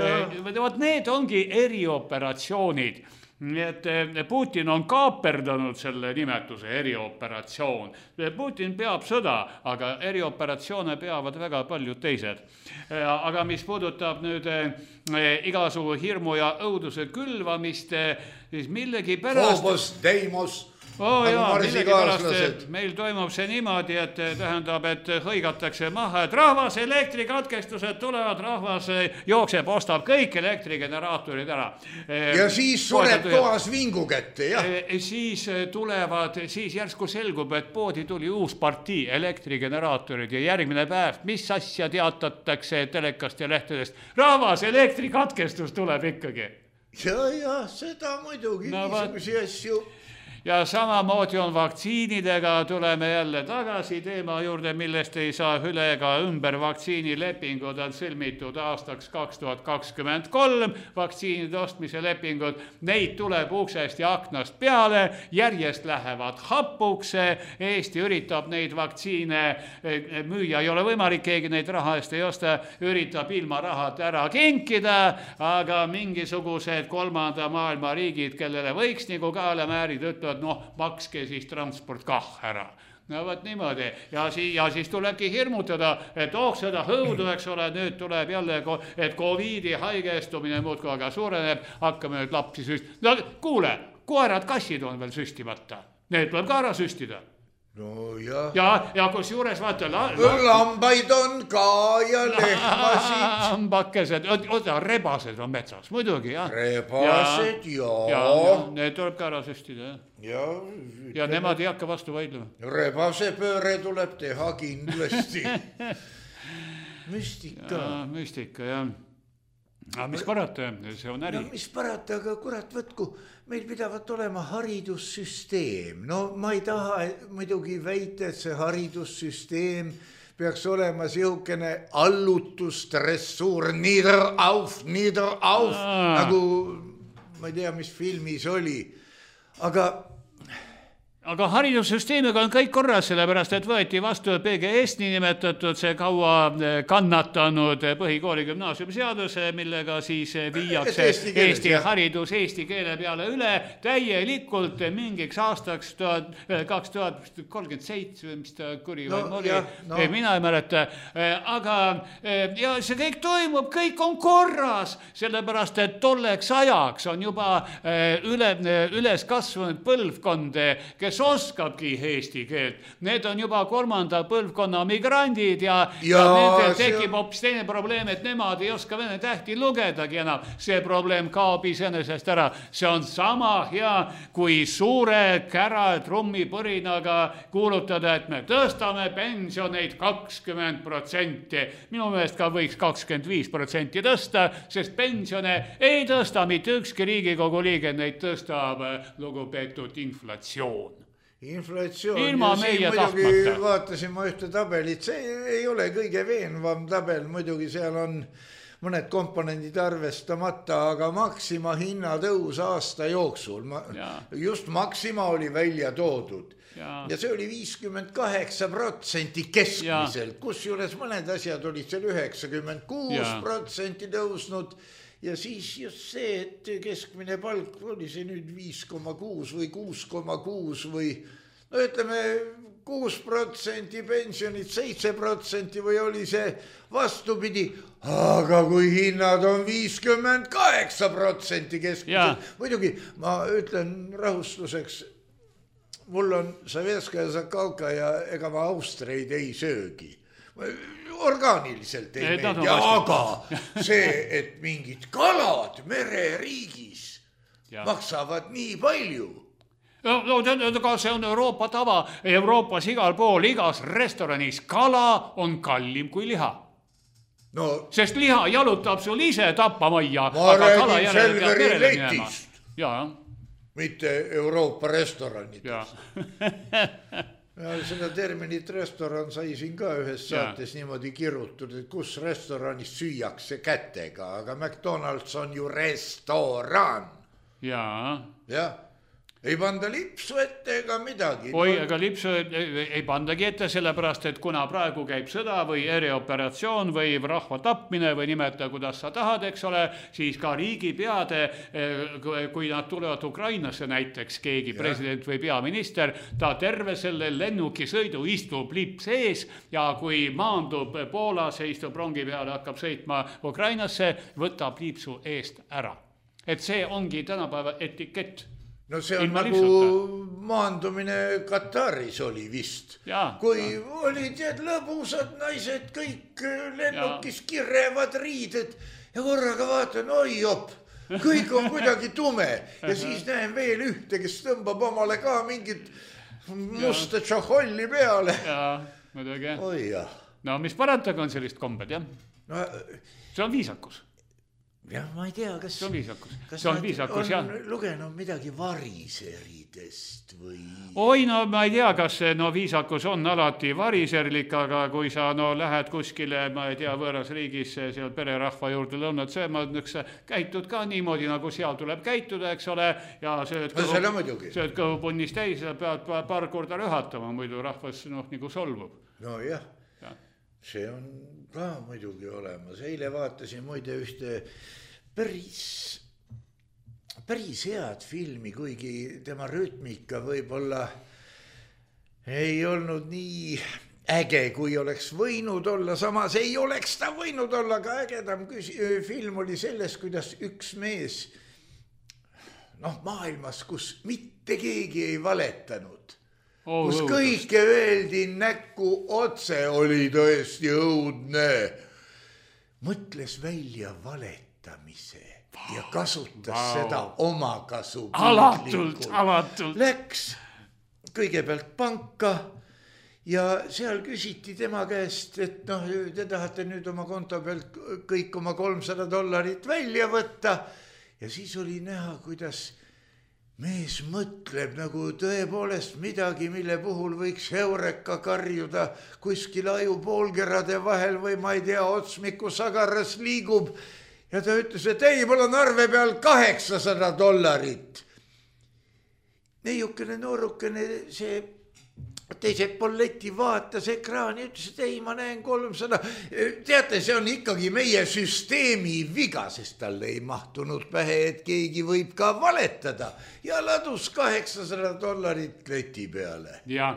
Speaker 4: Võt need ongi erioperatsioonid. Nii et Putin on kaaperdanud selle nimetuse erioperatsioon. Putin peab sõda, aga erioperatsioone peavad väga paljud teised. Aga mis puudutab nüüd igasugu hirmu ja õuduse külvamist, siis millegi pärast...
Speaker 3: Phobos, Deimos...
Speaker 4: Oh, jaa, millegi pärast, et meil toimub see niimoodi, et tähendab, et hõigatakse maha, et rahvas elektrikatkestused tulevad, rahvas jookseb, ostab kõik elektrigeneraatorid ära.
Speaker 3: Ja siis sureb toas vingu kätte, jah.
Speaker 4: Siis tulevad, siis järsku selgub, et poodi tuli uus partii elektrigeneraatorid ja järgmine päev, mis asja teatatakse telekast ja lehtedest? Rahvas elektrikatkestus tuleb ikkagi.
Speaker 3: Ja, ja, seda muidugi, no, niisugusi asju...
Speaker 4: ja samamoodi on vaktsiinidega, tuleme jälle tagasi teema juurde, millest ei saa üle ega ümber. Vaktsiinilepingud on sõlmitud aastaks kaks tuhat kakskümmend kolm, vaktsiinide ostmise lepingud, neid tuleb uksest ja aknast peale, järjest lähevad hapuks, Eesti üritab neid vaktsiine müüa, ei ole võimalik, keegi neid raha eest ei osta, üritab ilma rahat ära kinkida, aga mingisugused kolmanda maailma riigid, kellele võiks nagu kaalemäärid, ütlevad, noh, makske siis transport kah ära. No võt niimoodi. Ja, si ja siis tulebki hirmutada, et oh, seda hõudu, eks ole, nüüd tuleb jälle, et covid'i haigestumine muudkui aga suureneb, hakkame nüüd lapsi süstida. No kuule, koerad, kassid on veel süstimata. Need tuleb ka ära süstida.
Speaker 3: No jah.
Speaker 4: Ja, ja kus juures vaata... La,
Speaker 3: la, lambaid on ka ja lehmasid.
Speaker 4: Lambakesed, oota, rebased on metsas, muidugi, jah.
Speaker 3: Rebased, ja.
Speaker 4: Ja, ja need tuleb ka ära süstida, jah.
Speaker 3: Ja,
Speaker 4: ja nemad ei hakka vastu vaidlema.
Speaker 3: Rebase pööre tuleb teha kindlasti. Müstika.
Speaker 4: Ja, müstika, jah. Aga mis parata, see on äri.
Speaker 3: No mis parata, aga kurat võtku, meil pidavat olema haridussüsteem. No ma ei taha muidugi väita, et see haridussüsteem peaks olema siukene allutusdressuur, nieder auf, nieder auf, nagu ma ei tea, mis filmis oli. Aga...
Speaker 4: Aga haridussüsteemiga on kõik korras, sellepärast, et võeti vastu P G S nii nimetatud see kaua kannatanud põhikooli gümnaasiumiseaduse, millega siis viiakse Eesti, keeles, Eesti haridus eesti keele peale üle täielikult mingiks aastaks kaks tuhat kolmkümmend seitse, mis ta kuri no, või oli, no. Mina ei mäleta. Aga ja see kõik toimub, kõik on korras, sellepärast, et tolleks ajaks on juba üle, üles kasvanud põlvkonde, kes oskabki eesti keelt. Need on juba kolmanda põlvkonna migrandid ja, ja, ja nendel tekib hoopis teine probleem, et nemad ei oska vene tähti lugedagi enam. See probleem kaob iseenesest ära. See on sama hea, kui suure kära trummi põrinaga kuulutada, et me tõstame pensioneid kakskümmend protsenti. Minu meelest ka võiks kakskümmend viis protsenti tõsta, sest pensione ei tõsta mitte ükski Riigikogu liige, neid tõstab lugupeetud inflatsioon.
Speaker 3: Inflatsioon.
Speaker 4: Ilma meie
Speaker 3: muidugi
Speaker 4: tahtmata.
Speaker 3: Vaatasin ma ühte tabelit, see ei ole kõige veenvam tabel, muidugi seal on mõned komponendid arvestamata, aga Maxima hinna tõus aasta jooksul, ma, just Maxima oli välja toodud ja, ja see oli viiskümmend kaheksa protsenti keskmiselt, kus juures mõned asjad olid seal üheksakümmend kuus protsenti tõusnud. Ja siis just see, et keskmine palk oli see nüüd viis koma kuus või kuus koma kuus või no ütleme kuus protsenti pensionid, seitse protsenti või oli see vastupidi. Aga kui hinnad on viiskümmend kaheksa protsenti keskmiselt, muidugi ma ütlen rahustuseks, mul on Savetskaja Zakauka ja ega ma Austriaid ei söögi. Orgaaniliselt ei meeldi, aga see, et mingid kalad mereriigis ja. Maksavad nii palju.
Speaker 4: No, no aga see on Euroopa tava, Euroopas igal pool, igas restoranis kala on kallim kui liha. No, sest liha jalutab sul ise tappamajja, aga kala järele peab merele minema. Ja.
Speaker 3: Mitte Euroopa restoranid. Ja. Ja seda terminit restoran sai siin ka ühes saates ja. Niimoodi kirutud, et kus restoranis süüakse kätega, aga McDonald's on ju restoran.
Speaker 4: Ja.
Speaker 3: Ja. Ei panda lipsu ette ega midagi.
Speaker 4: Oi, aga lipsu ei, ei pandagi ette sellepärast, et kuna praegu käib sõda või erioperatsioon või rahva tapmine või nimeta, kuidas sa tahad, eks ole, siis ka riigipeade, kui nad tulevad Ukrainasse näiteks, keegi ja. President või peaminister, ta terve selle lennukisõidu istub lips ees ja kui maandub Poolas ja istub rongi peale, hakkab sõitma Ukrainasse, võtab lipsu eest ära. Et see ongi tänapäeva etikett.
Speaker 3: No see on Ilma nagu lipsuta. Maandumine Kataris oli vist. Ja, kui ja. Olid jääd lõbusad naised, kõik lennukis ja. Kirevad riided ja korraga vaatan, oi jopp, kõik on kuidagi tume ja siis näen veel ühte, kes tõmbab omale ka mingit musta tšahholli peale.
Speaker 4: Ja, muidugi.
Speaker 3: Oi jah.
Speaker 4: No mis parataga on sellist kombed, jah?
Speaker 3: No,
Speaker 4: see on viisakus.
Speaker 3: jah, ma ei tea, kas
Speaker 4: see on viisakus,
Speaker 3: kas
Speaker 4: see on viisakus, jah.
Speaker 3: lugenud midagi variseridest või?
Speaker 4: Oi, no ma ei tea, kas see no, viisakus on alati variserlik, aga kui sa no, lähed kuskile, ma ei tea, võõras riigis seal pererahva juurde lõunat sööma, käitud ka niimoodi, nagu seal tuleb käituda, eks ole, ja sööd
Speaker 3: kõhu,
Speaker 4: sööd kõhu punnis täis ja pead paar korda rühatama, muidu rahvas noh, nagu solvub.
Speaker 3: No jah, ja. See on ka muidugi olemas. Eile vaatasin muide ühte päris... päris head filmi, kuigi tema rütmika võib-olla ei olnud nii äge, kui oleks võinud olla, samas ei oleks ta võinud olla ka ägedam. Film oli selles, kuidas üks mees noh, maailmas, kus mitte keegi ei valetanud, oh, kus kõike öeldi näkku otse, oli tõesti õudne, mõtles välja valetamise ja kasutas wow. seda oma kasu.
Speaker 4: Alatult, alatult.
Speaker 3: Läks kõigepealt panka ja seal küsiti tema käest, et noh, te tahate nüüd oma konto pealt kõik oma kolmsada dollarit välja võtta. Ja siis oli näha, kuidas mees mõtleb nagu tõepoolest midagi, mille puhul võiks heureka karjuda kuskil aju poolkerade vahel või ma ei tea, otsmiku sagaras liigub. Ja ta ütles, et ei, mul on arve peal kaheksasada dollarit. Neiukene noorukene see teised polleti vaatas ekraani, ütles, et ei, ma näen kolmsada. Teate, see on ikkagi meie süsteemi viga, sest talle ei mahtunud pähe, et keegi võib ka valetada. Ja ladus kaheksasada dollarit leti peale.
Speaker 4: Ja,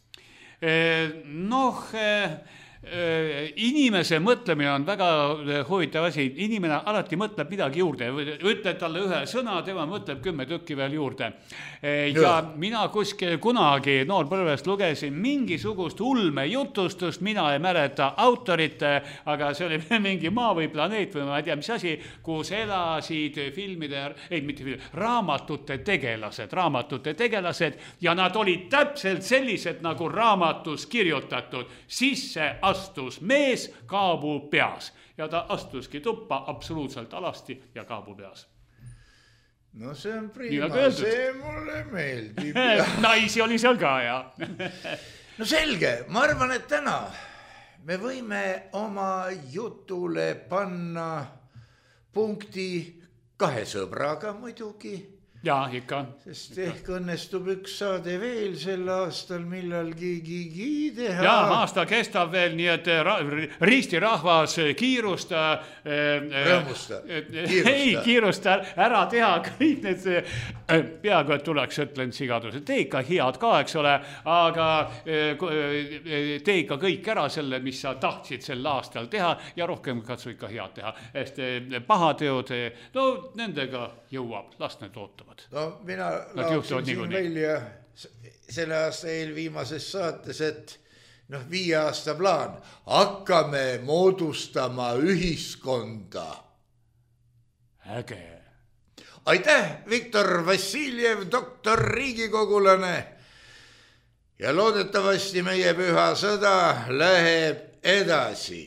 Speaker 4: noh... Inimese mõtlemine on väga huvitav asi. Inimene alati mõtleb midagi juurde. Ütled talle ühe sõna, tema mõtleb kümme tükki veel juurde. Ja no. Mina kuskil kunagi noorpõlvest lugesin mingisugust ulme jutustust, mina ei mäleta autorit, aga see oli mingi maa või planeet või ma ei tea, mis asi, kus elasid filmide, ei mitte filmide, raamatute tegelased, raamatute tegelased ja nad olid täpselt sellised nagu raamatus kirjutatud. Sisse astus mees kaabu peas ja ta astuski tuppa absoluutselt alasti ja kaabu peas.
Speaker 3: No see on prima, see mulle meeldib.
Speaker 4: Naisi oli seal ka, ja.
Speaker 3: No selge, ma arvan, et täna me võime oma jutule panna punkti kahe sõbraga muidugi.
Speaker 4: Ja, ikka.
Speaker 3: Sest ehk õnnestub üks saade veel sel aastal millalgi teha.
Speaker 4: Ja, aasta kestab veel, nii et ra- risti rahvas kiirusta.
Speaker 3: Rõõmusta.
Speaker 4: Kiirusta. Ei, kiirusta ära teha kõik need, peaaegu et tuleks ütlen sigadused. Tee ikka head ka, eks ole, aga tee ikka kõik ära selle, mis sa tahtsid sel aastal teha ja rohkem katsu ikka head teha. Sest pahateod, no nendega jõuab, las need ootavad.
Speaker 3: No mina lauksin siin välja selle aasta eelviimases saates, et noh, viie aasta plaan. Hakkame moodustama ühiskonda.
Speaker 4: Äge.
Speaker 3: Aitäh, Viktor Vassiljev, doktor riigikogulane. Ja loodetavasti meie püha sõda läheb edasi.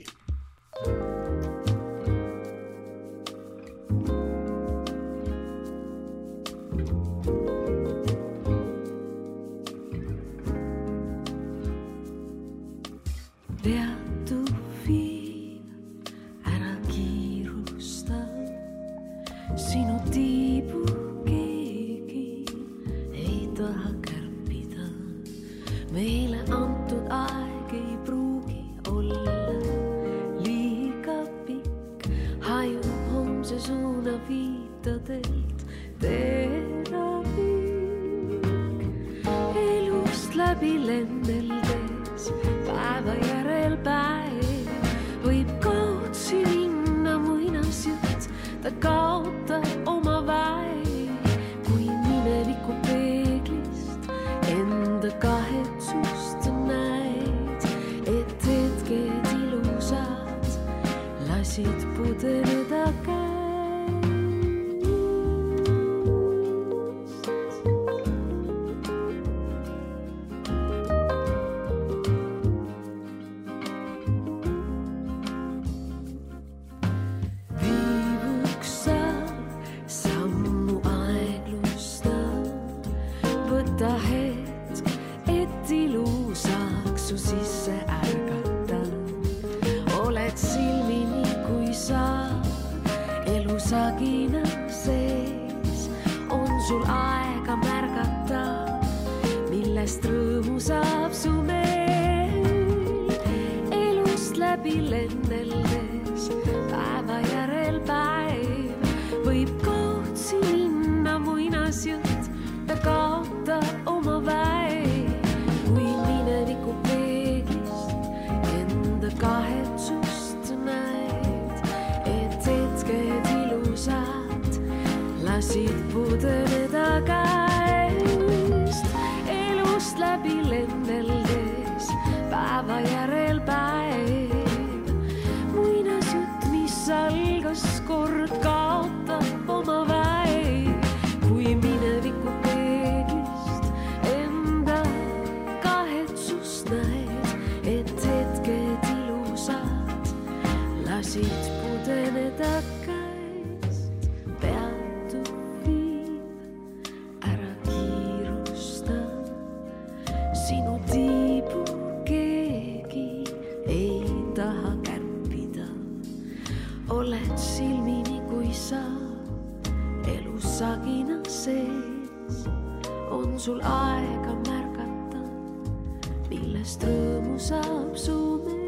Speaker 5: oota hetk, et ilu saaks su sisse ärgata. Oled silmini, kui sa elusagina sees. On sul aega märgata, millest rõõmu saab su meel. Elust läbi lenneldes, päeva järel päev, võib kaotsi minna muinasjutt, ta kaotab oma väev. Kui mineviku peeglist enda kahetsust näed, et hetked ilusad lasid pudeneda käest. Elust läbi lenneldes, päeva järel päev, muinasjutt, mis algas kord, kaotab oma väev. Kui mineviku peeglist enda kahetsust näed, et hetked ilusad lasid pudeneda käest. Peatu viib, ära kiirusta, sinu tiibu keegi ei taha kärpida. Oled silmini, kui sa elusagina sees. On sul aega märgata, millest rõõmu saab su meel.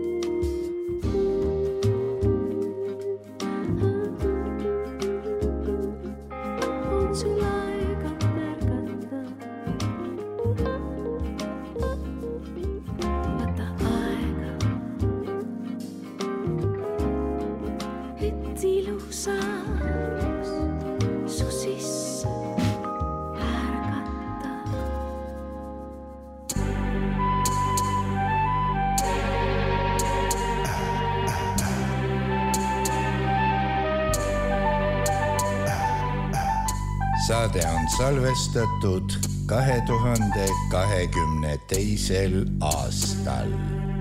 Speaker 5: On sul aega märgata, võta aega, et ilu saaks su sisse ärgata.
Speaker 3: Saade on salvestatud kahe tuhande kahekümne teisel aastal.